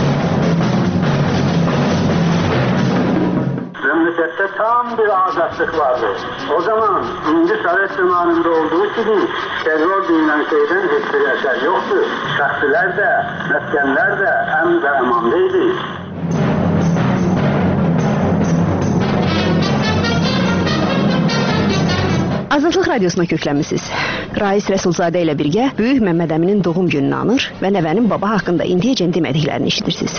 Memlekette tam bir azadlık vardı. O zaman İnci Sovet zamanında olduğu gibi terör denilen şeyden hiçbir eser yoktu. Şahsiler de, meskenler de em ve emandaydı. Azadlıq Radiosuna köklənmisiniz. Rais Rəsulzadə ilə birgə Böyük Məmməd Əminin doğum gününü anır və nəvənin baba haqqında indiyəcən demədiklərini eşidirsiniz.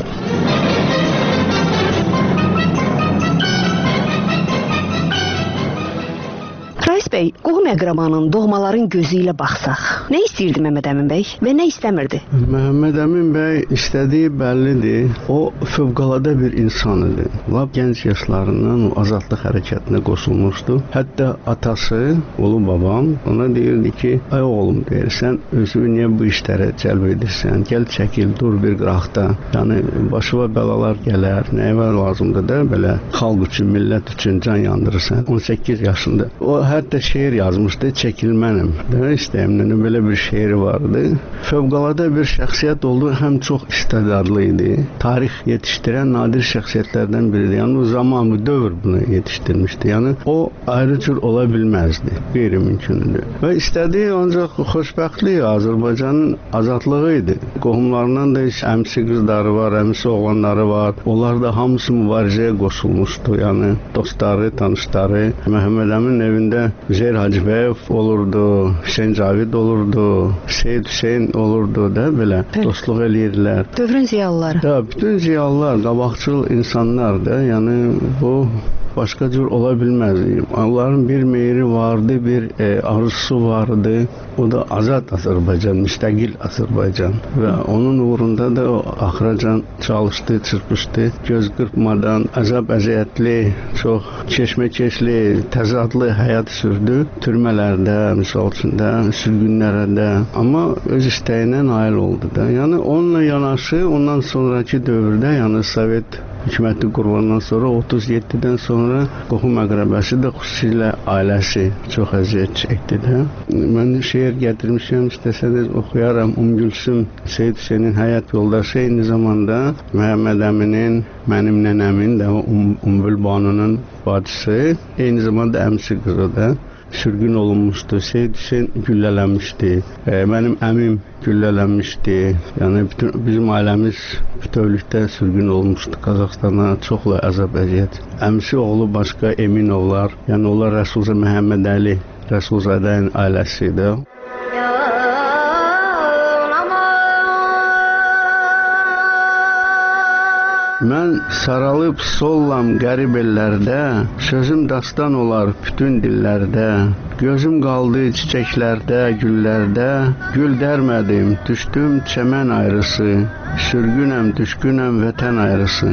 Rais bəy, qohum əqrabanın, doğmaların gözü ilə baxsaq, nə istəyirdi Məmməd Əmin bəy və nə istəmirdi? Məmməd Əmin bəy istədiyi bəllidir. O fövqəladə bir insan idi. Lap gənc yaşlarından o azadlıq hərəkətinə qoşulmuşdu. Hətta atası, oğlu babam ona deyirdi ki, ay oğlum deyir, sən özünü niyə bu işlərə cəlb edirsən? Gəl çəkil, dur bir qıraqda. Yəni başına bəlalar gələr, nəyə lazımdır da belə xalq üçün, millət üçün can yandırırsan. on səkkiz yaşında. O hətta şeir yazmışdı, çəkilmənim. Də istəyimlə belə bir şeiri vardı. Fövqəladə bir şəxsiyyət oldu, həm çox istedadlı idi. Tarix yetişdirən nadir şəxsiyyətlərdən biridir. Yəni o zaman, bu dövr bunu yetişdirmişdi. Yəni o ayrı cür ola bilməzdi. Qeyri-mümkündür. Və istədiyi ancaq xoşbəxtlik Azərbaycanın azadlığı idi. Qohumlarından da əmsi qızları var, əmsi oğlanları var. Onlar da hamısı mübarizəyə qoşulmuşdu. Yəni dostları, tanışları. Məhəmməd Əmin evində Üzeyir Hacıbəyev olurdu, Hüseyin Cavid olurdu, Seyid Hüseyin olurdu da belə dostluq eləyirlər. Dövrün ziyalıları. Da, bütün ziyalılar, qabaqcıl insanlar da, yəni bu başqa cür ola bilməz. Onların bir meyri vardı, bir e, arzusu vardı. O da azad Azərbaycan, müstəqil Azərbaycan. Və onun uğrunda da o axıracan çalışdı, çırpışdı. Göz qırpmadan, əzab-əziyyətli, çox keşməkeşli, təzadlı həyat sürdü. Türmələrdə, misal üçün də, sürgünlərdə. Amma öz istəyinə nail oldu da. Yəni onunla yanaşı, ondan sonraki dövrdə, yəni Sovet hökuməti qurulandan sonra otuz yeddidən sonra qohum əqrəbəsi də xüsusilə ailəsi çox əziyyət çəkdi də. Mən şeir gətirmişəm, istəsəniz oxuyaram. Umgülsüm Seyid Hüseynin həyat yoldaşı, eyni zamanda Məhəmməd Əminin, mənim nənəmin də um, Umbül Banunun bacısı, eyni zamanda əmsi qızı da. sürgün olunmuşdu. Seyid Hüseyn güllələnmişdi. E, mənim əmim güllələnmişdi. Yəni bütün bizim ailəmiz bütövlükdə sürgün olmuşdu Qazaxstana. Çoxlu əzab əziyyət. Əmisi oğlu başqa Eminovlar, yəni onlar Rəsulza Məhəmməd Əli Rəsulzadənin ailəsi idi. Mən saralıb sollam qərib ellərdə, sözüm dastan olar bütün dillərdə. Gözüm qaldı çiçəklərdə, güllərdə, gül dərmədim, düşdüm çəmən ayrısı, sürgünəm, düşkünəm vətən ayrısı.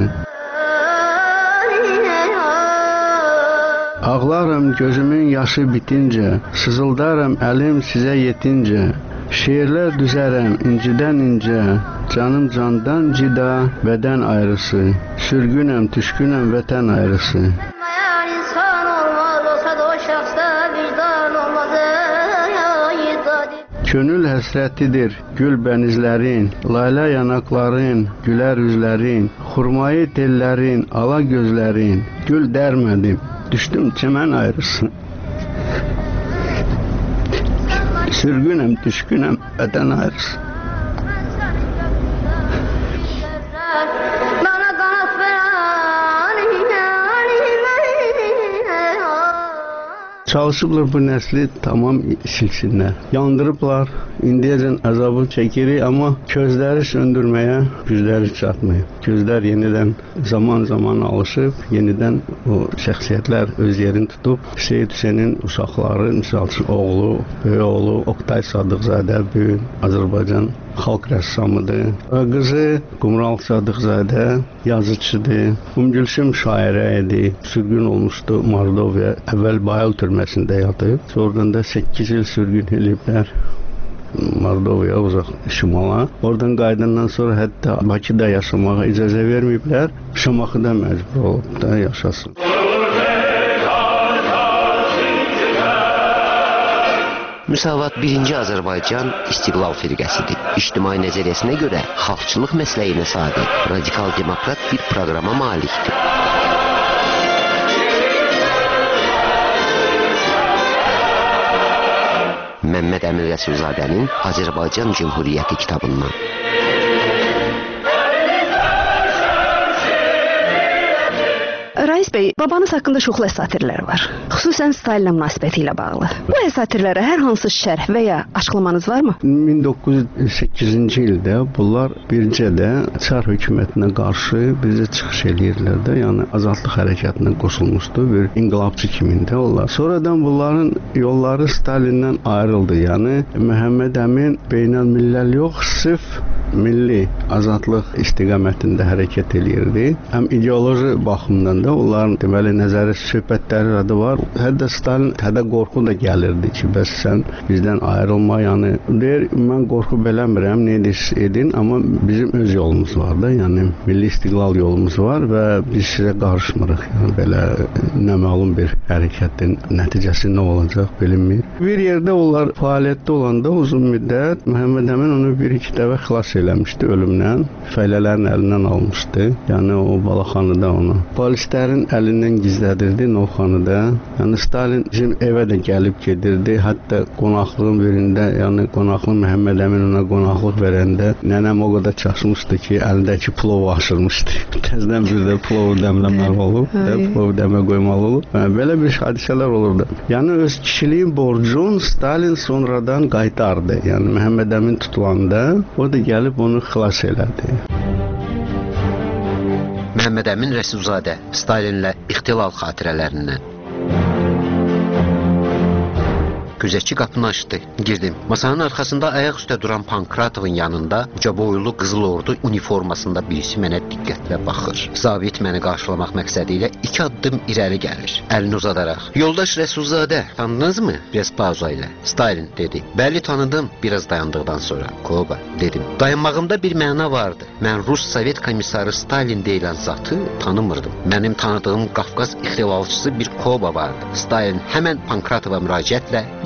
Ağlarım gözümün yaşı bitincə, sızıldarım əlim sizə yetincə. Şeirlər düzərəm incidən incə, canım candan cida, bədən ayrısı. Sürgünəm, düşkünəm vətən ayrısı. Könül həsrətidir gül bənizlərin, layla yanaqların, gülər üzlərin, xurmayı tellərin, ala gözlərin, gül dərmədim, düşdüm çəmən ayrısı. Sürgünəm, düşkünəm vətən ayrısı. Çalışıblar bu nəsli tamam silsinlər. Yandırıblar, indiyəcən əzabı çəkirik, amma közləri söndürməyə gücləri çatmıyor. Gözlər yenidən zaman-zaman alışıb, yenidən o şəxsiyyətlər öz yerini tutub. Seyid Hüseynin uşaqları, misal üçün oğlu, böyük oğlu Oktay Sadıqzadə, böyük Azərbaycan xalq rəssamıdır. Qızı Qumral Sadıqzadə yazıçıdır. Umgülsüm şairə idi. Sürgün olmuşdu Mordovya. Əvvəl Bayıl türməsində yatıb. Sonradan da səkkiz il sürgün ediblər. Mordovya uzaq şimala. Oradan qayıdandan sonra hətta Bakıda yaşamağa icazə verməyiblər. Şamaxıda məcbur olub da yaşasın. Müsavat birinci Azərbaycan İstiqlal firqəsidir. İctimai nəzəriyyəsinə görə xalqçılıq məsləyinə sadiq, radikal demokrat bir proqrama malikdir. Məmməd Əmin Rəsulzadənin Azərbaycan Cümhuriyyəti kitabından. Rais bəy, babanız haqqında çoxlu əsatirlər var. Xüsusən Stalinlə münasibəti ilə bağlı. Bu əsatirlərə hər hansı şərh və ya açıqlamanız varmı? min doqquz yüz səkkizinci ildə bunlar bircə də Çar hökumətinə qarşı bircə çıxış eləyirlər də, yəni azadlıq hərəkatına qoşulmuşdu, bir inqilabçı kimində onlar. Sonradan bunların yolları Stalindən ayrıldı, yəni Məhəmməd Əmin beynəlmilləl yox, sırf milli azadlıq istiqamətində hərəkət eləyirdi. Həm ideoloji baxımdan da onların deməli nəzəri söhbətləri adı var. Hətta Stalin hədə qorxu da gəlirdi ki, bəs sən bizdən ayrılma, yəni deyir, mən qorxu beləmirəm, nə edirsiz edin, amma bizim öz yolumuz var da, yəni milli istiqlal yolumuz var və biz sizə qarışmırıq. Yəni belə naməlum bir hərəkətin nəticəsi nə olacaq bilinmir. Bir yerdə onlar fəaliyyətdə olanda uzun müddət Məhəmməd Əmin onu bir-iki dəfə xilas eləmişdi ölümdən, fəhlələrin əlindən almışdı. Yəni o balaxanıda onu. Polislərin əlindən gizlədirdi Novxanıda. Yəni Stalin bizim evə də gəlib gedirdi. Hətta qonaqlığın birində, yəni qonaqlıq Məhəmməd Əmin ona qonaqlıq verəndə nənəm o qədər çaşmışdı ki, əlindəki plovu aşırmışdı. Təzədən bir də plovu dəmləməli olub, plovu dəmə qoymalı olub. Belə bir hadisələr olurdu. Yəni öz kişiliyin borcunu Stalin sonradan qaytardı. Yəni Məhəmməd Əmin tutulanda o da gəlib onu xilas elədi. Məhəmməd Əmin Rəsulzadə Stalinlə ixtilal xatirələrindən. Gözətçi qapını açdı. Girdim. Masanın arxasında ayaq üstə duran Pankratovun yanında uca boylu qızıl ordu uniformasında birisi mənə diqqətlə baxır. Zabit məni qarşılamaq məqsədi ilə iki addım irəli gəlir. Əlini uzadaraq. Yoldaş Rəsulzadə, tanıdınızmı? Biraz pauza ilə. Stalin dedi. Bəli tanıdım. Biraz dayandıqdan sonra. Koba dedim. Dayanmağımda bir məna vardı. Mən Rus Sovet komissarı Stalin deyilən zatı tanımırdım. Mənim tanıdığım Qafqaz ixtilalçısı bir Koba vardı. Stalin həmən Pankratova müraciətlə biz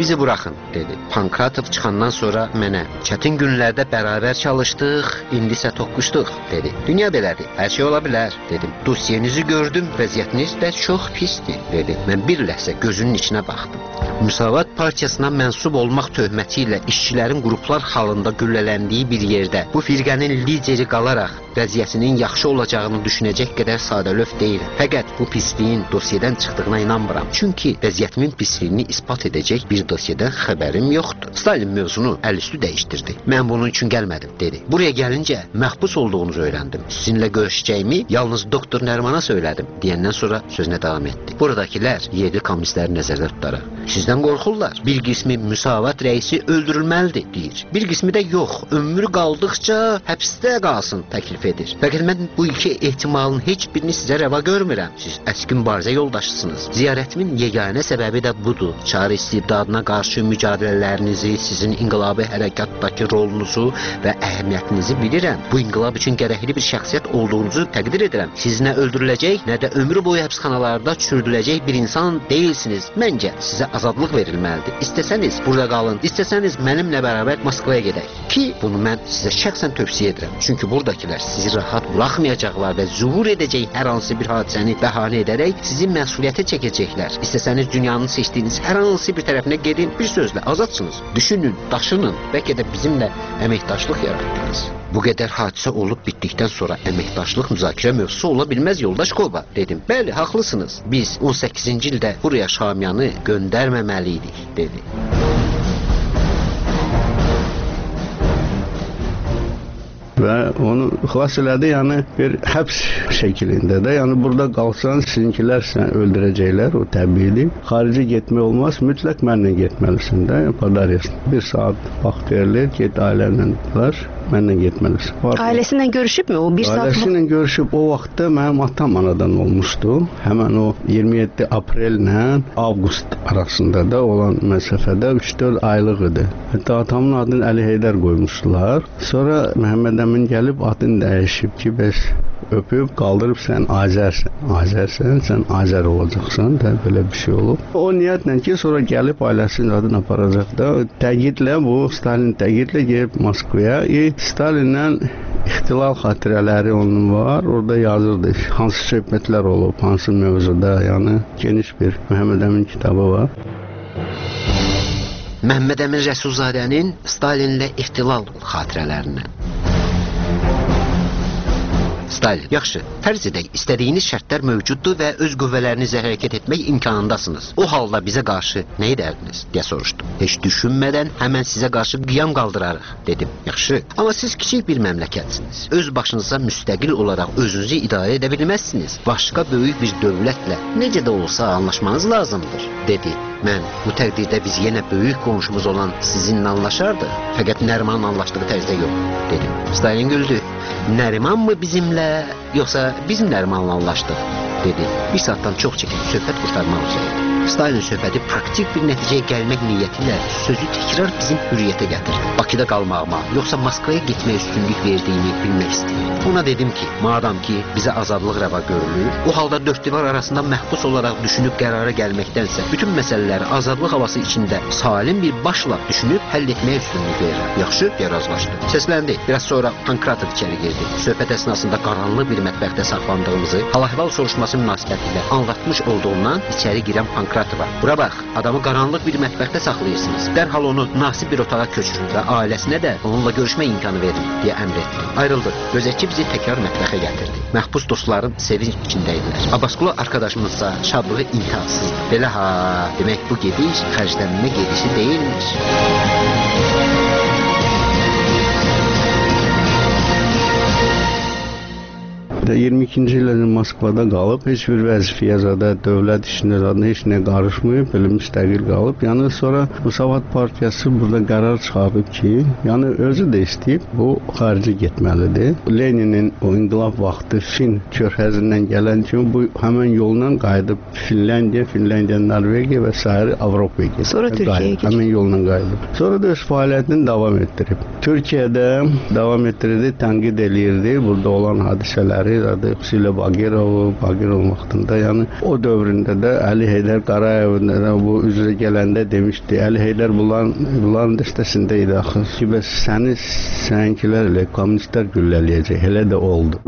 bizi buraxın, dedi. Pankratov çıxandan sonra mənə çətin günlərdə bərabər çalışdıq, indisə toqquşduq, dedi. Dünya belədir, hər şey ola bilər, dedim. Dosyenizi gördüm, vəziyyətiniz də çox pisdir, dedi. Mən bir ləhzə gözünün içinə baxdım. Müsavat Partiyasına mənsub olmaq töhməti ilə işçilərin qruplar halında güllələndiyi bir yerdə bu firqənin lideri qalaraq vəziyyətinin yaxşı olacağını düşünəcək qədər sadəlöv deyiləm. Fəqət bu pisliyin dosyadan çıxdığına inanmıram. Çünki vəziyyətimin pisliyini ispat edəcək bir dosyadan xəbərim yoxdur. Stalin mövzunu əlüstü dəyişdirdi. Mən bunun üçün gəlmədim, dedi. Buraya gəlincə məhbus olduğunuzu öyrəndim. Sizinlə görüşəcəyimi yalnız doktor Nərimana söylədim, deyəndən sonra sözünə davam etdi. Buradakilər yerli kommunistləri nəzərdə tutaraq sizdən qorxurlar. Bir qismi Müsavat rəisi öldürülməlidir, deyir. Bir qismi də yox, ömrü qaldıqca həbsdə qalsın təklif edir. Fəqət mən bu iki ehtimalın heç birini sizə rəva görmürəm. Siz əski mübarizə yoldaşısınız. Ziyarətimin yeganə səbəbi də budur. Çar istibdadına qarşı mücadilələrinizi, sizin inqilabi hərəkatdakı rolunuzu və əhəmiyyətinizi bilirəm. Bu inqilab üçün gərəkli bir şəxsiyyət olduğunuzu təqdir edirəm. Siz nə öldürüləcək, nə də ömrü boyu həbsxanalarda çürüdüləcək bir insan deyilsiniz. Məncə sizə azadlıq verilməlidir. İstəsəniz burada qalın, istəsəniz mənimlə bərabər Moskvaya gedək. Ki, bunu mən sizə şəxsən tövsiyə edirəm. Çünki buradakilər sizi rahat buraxmayacaqlar və zuhur edəcək hər hansı bir hadisəni bəhanə edərək sizi məsuliyyətə çəkəcəklər. İstəsəniz dünyanın seçdiyiniz hər hansı bir tərəfinə gedin, bir sözlə azadsınız. Düşünün, daşının, bəlkə də bizimlə əməkdaşlıq yaratdınız. Bu qədər hadisə olub bitdikdən sonra əməkdaşlıq müzakirə mövzusu ola bilməz yoldaş Koba, dedim. Bəli, haqlısınız. Biz on səkkizinci ildə buraya Şamyanı göndərməməliydik, dedi. Və onu xilas elədi, yəni bir həbs şəklində də, yəni burada qalsan sizinkilər səni öldürəcəklər, o təbiidir. Xarici getmək olmaz, mütləq mənlə getməlisin də, padarıyasın. Bir saat vaxt verilir, get ailələ var, mənlə getməlisin. Ailəsinlə görüşübmü o bir saat? Ailəsinlə görüşüb, o vaxtda mənim atam anadan olmuşdu. Həmən o iyirmi yeddi aprel ilə avqust arasında da olan məsafədə üç dörd aylıq idi. Hətta atamın adını Əli Heydər qoymuşdular. Sonra Məhəmməd Əmin gəlib adını dəyişib ki, bəs öpüb, qaldırıb sən Azərsən. Azərsən, sən Azər olacaqsan da, belə bir şey olub. O niyyətlə ki, sonra gəlib ailəsinin adını aparacaq da, təqidlə bu, Stalin təqidlə gəlib Moskvaya. E, Stalinlə ixtilal xatirələri onun var, orada yazırdı. Hansı söhbətlər olub, hansı mövzuda, yəni geniş bir Məhəmməd Əmin kitabı var. Məhəmməd Əmin Rəsulzadənin Stalinlə ixtilal xatirələrindən. Stalin, yaxşı, fərz edək, istədiyiniz şərtlər mövcuddur və öz qüvvələrinizlə hərəkət etmək imkanındasınız. O halda bizə qarşı nə edərdiniz, deyə soruşdu. Heç düşünmədən həmən sizə qarşı qiyam qaldırarıq, dedim. Yaxşı, amma siz kiçik bir məmləkətsiniz. Öz başınıza müstəqil olaraq özünüzü idarə edə bilməzsiniz. Başqa böyük bir dövlətlə necə də olsa anlaşmanız lazımdır, dedi. Mən bu təqdirdə biz yenə böyük qonşumuz olan sizinlə anlaşardıq, fəqət Nərimanla anlaşdığı tərzdə yox, dedim. Stalin güldü. Nəriman mı bizimlə, yoxsa bizim Nərimanla anlaşdıq, dedi. Bir saatdan çox çəkib söhbət qurtarmaq üzrə. Stalin söhbəti praktik bir nəticəyə gəlmək niyyəti ilə sözü təkrar bizim hürriyyətə gətirdi. Bakıda qalmağıma, yoxsa Moskvaya getməyə üstünlük verdiyini bilmək istəyirdim. Ona dedim ki, madam ki, bizə azadlıq rəva görülür, o halda dörd divar arasında məhbus olaraq düşünüb qərara gəlməkdənsə, bütün məsələləri azadlıq havası içində salim bir başla düşünüb həll etməyə üstünlük verirəm. Yaxşı, deyə razılaşdı. Səsləndi. Biraz sonra Pankratov içəri girdi. Söhbət əsnasında qaranlıq bir mətbəxdə saxlandığımızı hal-əhval soruşması münasibətilə anlatmış olduğundan içəri girən Pankratov bura bax, adamı qaranlıq bir mətbəxdə saxlayırsınız. Dərhal onu nasib bir otağa köçürün və ailəsinə də onunla görüşmə imkanı verin, deyə əmr etdi. Ayrıldıq. Gözətçi bizi təkrar mətbəxə gətirdi. Məhbus dostların sevinç içindəydilər. Abbasqulu arkadaşımızsa şadlığı intihasızdı. Belə ha, demək bu gediş xərclənmə gedişi deyilmiş. iyirmi ikinci ildə Moskvada qalıb, heç bir vəzifəyə zadə, dövlət işinə zadə heç nə qarışmayıb, belə müstəqil qalıb. Yəni sonra Müsavat Partiyası burada qərar çıxarıb ki, yəni özü də istəyib, bu xarici getməlidir. Leninin o inqilab vaxtı Fin körfəzindən gələn kimi bu həmən yolla qayıdıb Finlandiya, Finlandiya, Norvegiya və sair Avropaya gedib. Sonra Türkiyəyə gedib. Həmən yolla qayıdıb. Sonra da öz fəaliyyətini davam etdirib. Türkiyədə davam etdirdi, tənqid eləyirdi burada olan hadisələri. adı Xülə Bagirov, Bagirov vaxtında, yəni o dövründə də Əli Heydər Qarayevin bu üzrə gələndə demişdi, Əli Heydər bunların, bunların dəstəsində idi axı ki, bəs səni səninkilər ilə kommunistlər güllələyəcək, elə də oldu.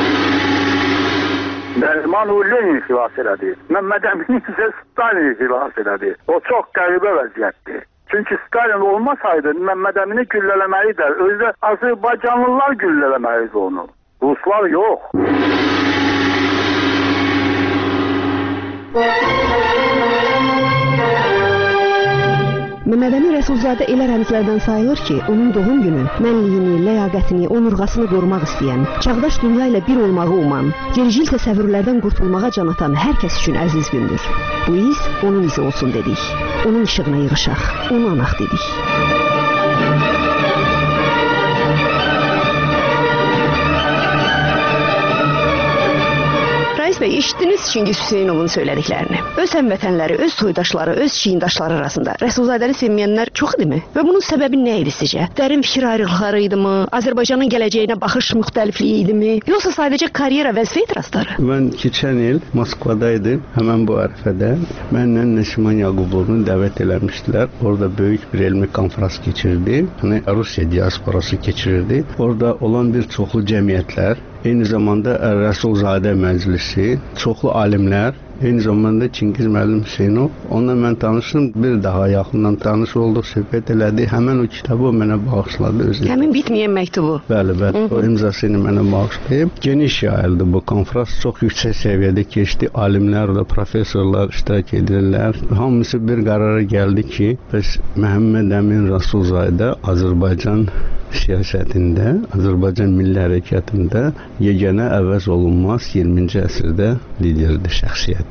Nərimanov Lenin xilas elədi. Məmməd Əmin isə Stalin xilas elədi. O çox qəribə vəziyyətdir. Çünki Stalin olmasaydı Məmməd Əmini güllələməlidir. Özü də Azərbaycanlılar güllələməlidir onu. Ruslar yox. Məmməd Əmin Rəsulzadə elə rəmzlərdən sayılır ki, onun doğum günü mənliyini, ləyaqətini, onurğasını qorumaq istəyən, çağdaş dünya ilə bir olmağı uman, gericil təsəvvürlərdən qurtulmağa can atan hər kəs üçün əziz gündür. Bu iz onun izi olsun dedik. Onun işığına yığışaq, onu anaq dedik. Bəy, eşitdiniz Çingiz Hüseynovun söylədiklərini. Öz həmvətənləri, öz soydaşları, öz çiyindaşları arasında Rəsulzadəni sevməyənlər çox idimi? Və bunun səbəbi nə idi sizcə? Dərin fikir ayrılıqları idimi? Azərbaycanın gələcəyinə baxış müxtəlifliyi idimi? Yoxsa sadəcə karyera vəzifə etirazları? Mən keçən il Moskvadaydım, həmən bu ərəfədə. Mənlə Nəsiman Yaqubovunu dəvət eləmişdilər. Orada böyük bir elmi konfrans keçirdi. Hani Rusiya diasporası keçirirdi. Orada olan bir çoxlu cəmiyyətlər, eyni zamanda Rəsulzadə məclisi, çoxlu alimlər, eyni zamanda Çingiz müəllim Hüseynov. Onunla mən tanışdım, bir daha yaxından tanış olduq, söhbət elədi. Həmən o kitabı mənə bağışladı özü. Həmin bitməyən məktubu. Bəli, bəli. O imzasını mənə bağışlayıb. Geniş yayıldı bu konfrans, çox yüksək səviyyədə keçdi. Alimlər və professorlar iştirak edirlər. Hamısı bir qərara gəldi ki, bəs Məhəmməd Əmin Rəsulzadə Azərbaycan siyasətində, Azərbaycan milli hərəkatında yeganə əvəz olunmaz iyirminci əsrdə liderdir, şəxsiyyətdir.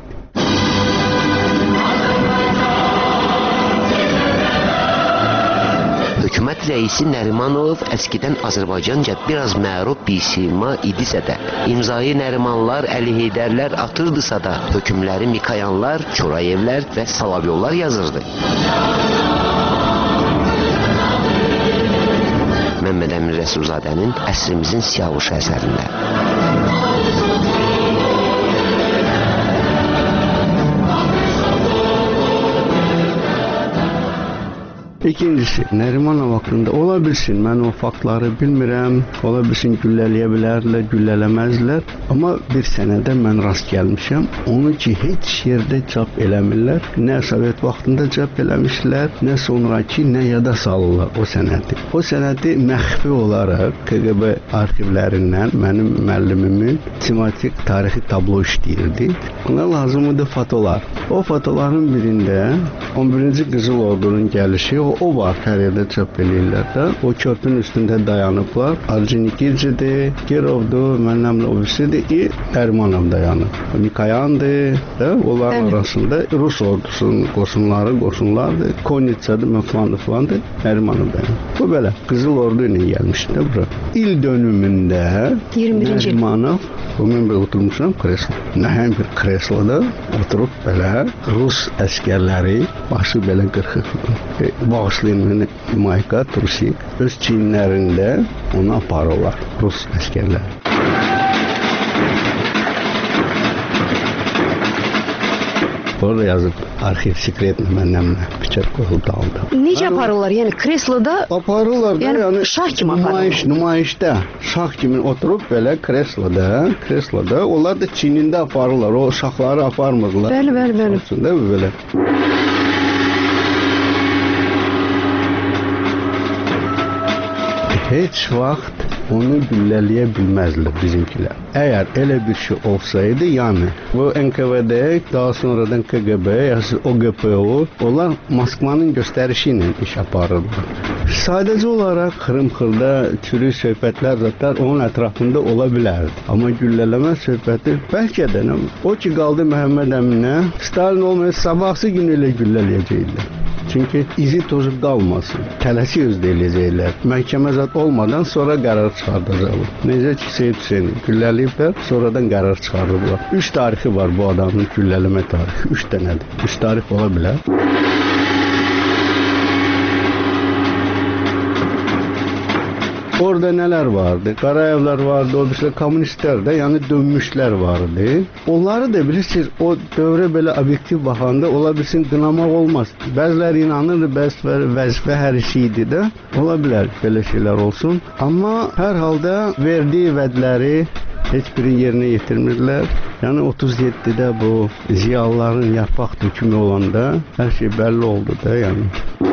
Hökumət rəisi Nərimanov əskidən Azərbaycanca biraz məruf bir sima idisə də, imzayı Nərimanlar, Əli Heydərlər atırdısa da, hökümləri Mikayanlar, Çorayevlər və Salavyovlar yazırdı. Məmməd Əmin Rəsulzadənin əsrimizin siyavuş əsərində. İkincisi, Nərimanov haqqında ola bilsin, mən o faktları bilmirəm, ola bilsin güllələyə bilərlər, güllələməzlər, amma bir sənədə mən rast gəlmişəm, onu ki, heç yerdə çap eləmirlər, nə Sovet vaxtında çap eləmişlər, nə sonraki, nə yada salırlar o sənədi. O sənədi məxfi olaraq K G B arxivlərindən mənim müəllimimin tematik tarixi tablo işləyirdi. Ona lazımdır fotolar. O fotoların birində on birinci Qızıl Ordunun gəlişi, o O var, hər yerdə çap eləyirlər də. O körpünün üstündə dayanıblar. Arjinikircidir, Kirovdur, mənəmlə obisidir, i Nərimanov dayanıb. Mikayandır, da, onların Bəli. Arasında Rus ordusunun qoşunları, qoşunlardır. Konitsadır, məflandır, falandır, Nərimanov dayanıb. Bu belə, Qızıl Ordu ilə gəlmişdi də bura. İl dönümündə Nərimanov, o mən belə oturmuşam kreslo. Nəhəm bir kresloda oturub belə Rus əskərləri, başı belə qırxıq. Bağışlayın Mayka Tursi öz çiyinlərində onu aparırlar, Rus əskərləri. Orada yazıb arxiv sekretlə mənəmlə biçər qoyulub daldı. Necə aparırlar? Yəni kresloda aparırlar da, yəni, yəni şah kimi aparırlar. Nümayiş, nümayişdə şah kimi oturub belə kresloda, kresloda onlar da çiynində aparırlar, o şahları aparmırlar. Bəli, bəli, bəli. Aslında belə. Heç vaxt onu güllələyə bilməzlər bizimkilər. Əgər elə bir şey olsaydı, yəni bu N K V D, daha sonradan K G B, yəni O G P O, onlar Moskvanın göstərişi ilə iş aparırlar. Sadəcə olaraq xırım-xırda çürük söhbətlər zaten onun ətrafında ola bilərdi. Amma güllələmə söhbəti bəlkə də nə? O ki qaldı Məhəmməd Əminə, Stalin olmayıb sabahsı günü ilə güllələyəcəklər. Çünki izi tozu qalmasın. Tələsi özdə eləyəcəklər. Məhkəmə zat olmadan sonra qərar çıxardacaqlar. Necə ki, Seyid Hüseyni gülləliyiblər, sonradan qərar çıxardıblar. Üç tarixi var bu adamın güllələmə tarixi. Üç dənədir. Üç tarix ola bilər. Orada nələr vardı? Qarayevlər vardı, o birisi kommunistlər də, yəni dönmüşlər vardı. Onları da bilirsiniz, o dövrə belə obyektiv baxanda ola bilsin qınamaq olmaz. Bəziləri inanırdı, bəziləri vəzifə hər işi idi də. Ola bilər belə şeylər olsun. Amma hər halda verdiyi vədləri heç birini yerinə yetirmirdilər. Yəni otuz yeddidə bu ziyalıların yarpaq dökümü olanda hər şey bəlli oldu da, yəni.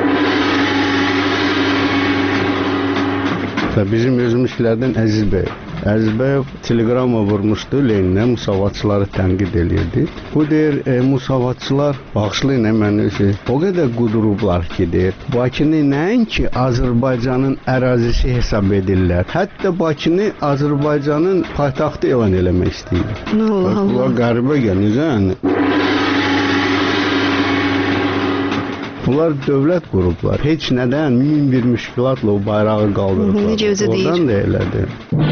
Və bizim özümüzlərdən Əziz bəy. Əziz bəy teleqrama vurmuşdu Leninə, müsavatçıları tənqid edirdi. Bu deyir, e, müsavatçılar bağışlayın mən özü, o qədər qudurublar ki, deyir, Bakını nəinki Azərbaycanın ərazisi hesab edirlər, hətta Bakını Azərbaycanın paytaxtı elan eləmək istəyir. Allah Allah. Bunlar qəribə gəlir, yəni. Bunlar dövlət qurublar. Heç nədən min bir müşkilatla o bayrağı qaldırıblar. Necə özü deyir. Oradan da elədi.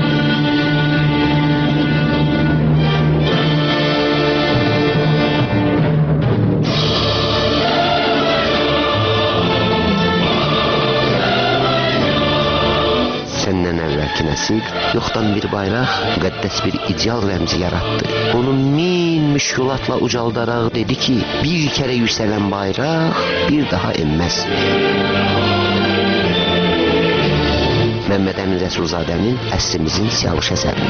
Səndən əvvəlki nəsil yoxdan bir bayraq, müqəddəs bir ideal rəmzi yaratdı. Onu min müşkülatla ucaldaraq dedi ki, bir kərə yüksələn bayraq bir daha enməz. Məmməd Əmin Rəsulzadənin əsrimizin Siyavuş əsəri.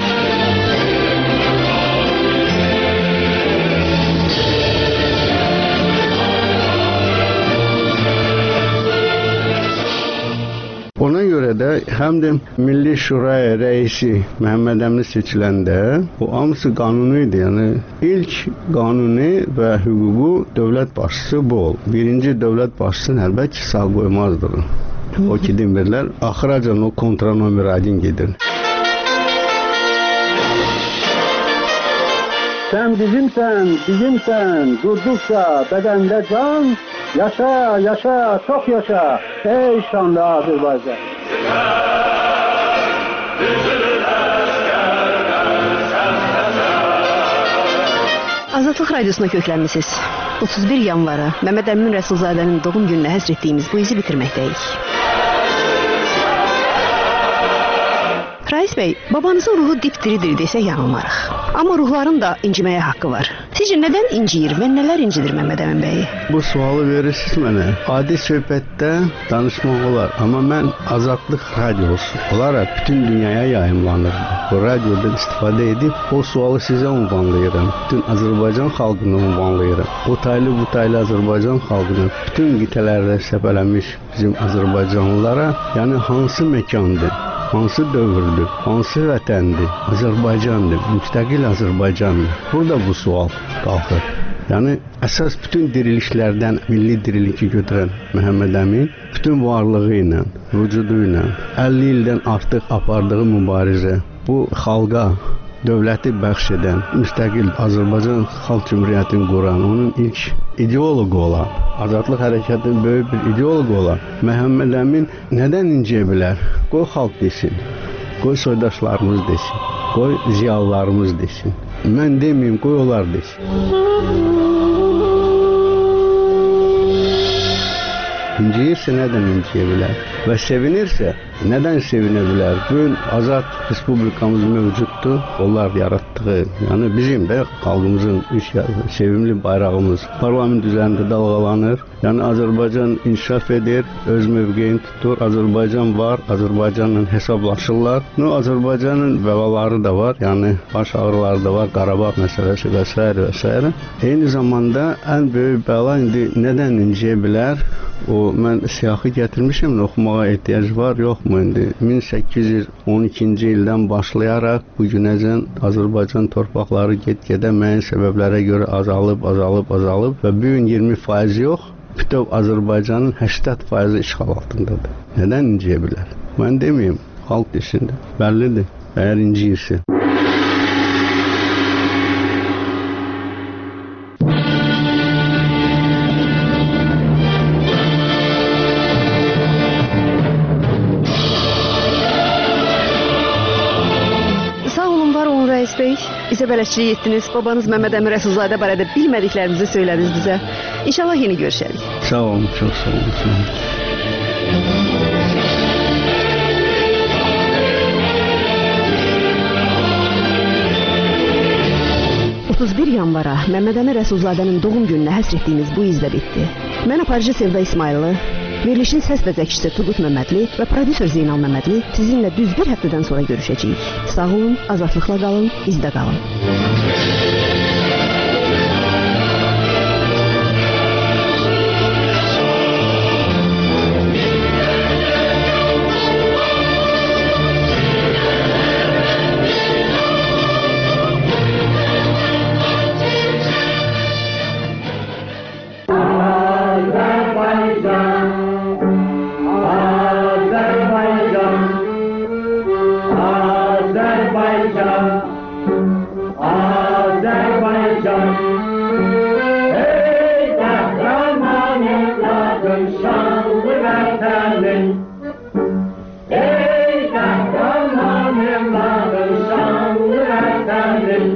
Ona görə də həm də Milli Şuraya rəisi Məhəmməd Əmin seçiləndə o hamısı qanuni idi. Yəni ilk qanuni və hüququ dövlət başçısı bu ol. Birinci dövlət başçısını əlbəttə sağ qoymazdı. O ki demirlər, axıracan o kontranomeradin gedir. Sən bizimsən, bizimsən, durduqca bədəndə can, yaşa, yaşa, çox yaşa, ey şanlı Azərbaycan. Azadlıq Radiosuna köklənmisiniz. otuz bir yanvarı Məmməd Əmin Rəsulzadənin doğum gününə həsr etdiyimiz bu izi bitirməkdəyik. Rais bəy, babanızın ruhu dip-diridir desək yanılmarıq. Amma ruhların da inciməyə haqqı var. Sizcə nədən inciyir və nələr incidir Məmməd Əmin bəyi? Bu sualı verirsiniz mənə. Adi söhbətdə danışmaq olar. Amma mən Azadlıq Radiosu olaraq bütün dünyaya yayımlanır. Bu radiodan istifadə edib o sualı sizə ünvanlayıram. Bütün Azərbaycan xalqına ünvanlayıram. O taylı bu taylı Azərbaycan xalqına, bütün qitələrdə səpələnmiş bizim Azərbaycanlılara, yəni hansı məkandır? Hansı dövrdür, hansı vətəndir, Azərbaycandır, müstəqil Azərbaycandır. Burada bu sual qalxır. Yəni, əsas bütün dirilişlərdən milli diriliki götürən Məhəmməd Əmin, bütün varlığı ilə, vücudu ilə, əlli ildən artıq apardığı mübarizə, bu xalqa, dövləti bəxş edən, müstəqil Azərbaycan Xalq Cümhuriyyətini quran, onun ilk ideoloqu olan, Azadlıq hərəkətinin böyük bir ideoloqu olan Məhəmməd Əmin nədən inciyə bilər? Qoy xalq desin, qoy soydaşlarımız desin, qoy ziyalılarımız desin. Mən deməyim, qoy onlar desin. İnciyirsə nədən inciyə bilər? Və sevinirsə nədən sevinə bilər? Bugün azad respublikamız mövcuddur. Onlar yaratdığı, yəni bizim də xalqımızın üç sevimli bayrağımız parlament üzərində dalğalanır. Yəni Azərbaycan inkişaf edir, öz mövqeyini tutur. Azərbaycan var, Azərbaycanla hesablaşırlar. No, Azərbaycanın bəlaları da var, yəni baş ağrıları da var, Qarabağ məsələsi və s. və s. Eyni zamanda ən böyük bəla indi nədən inciyə bilər? O, mən siyahı gətirmişəm, oxumağa ehtiyac var, yoxmu indi? min səkkiz yüz on ikinci ildən başlayaraq bu günəcən Azərbaycan torpaqları get-gedə müəyyən səbəblərə görə azalıb, azalıb, azalıb və bu gün iyirmi faiz yox, bütöv Azərbaycanın səksən faizi işğal altındadır. Nədən inciyə bilər? Mən deməyim, xalq desindir, bəllidir, əgər inciyirsə. Bizə bələdçilik etdiniz, babanız Məmməd Əmin Rəsulzadə barədə bilmədiklərimizi söylədiniz bizə. İnşallah yeni görüşərik. Sağ olun, çox sağ olun. otuz bir yanvara Məmməd Əmin Rəsulzadənin doğum gününə həsr etdiyimiz bu izlə bitdi. Mən aparıcı Sevda İsmayıllı, verilişin səs və çəkicisi Turgut Məmmədli və prodüser Zeynal Məmmədli sizinlə düz bir həftədən sonra görüşəcəyik. Sağ olun, azadlıqla qalın, izdə qalın.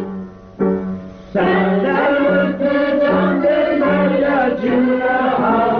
Senden mutlu can vermeye cümle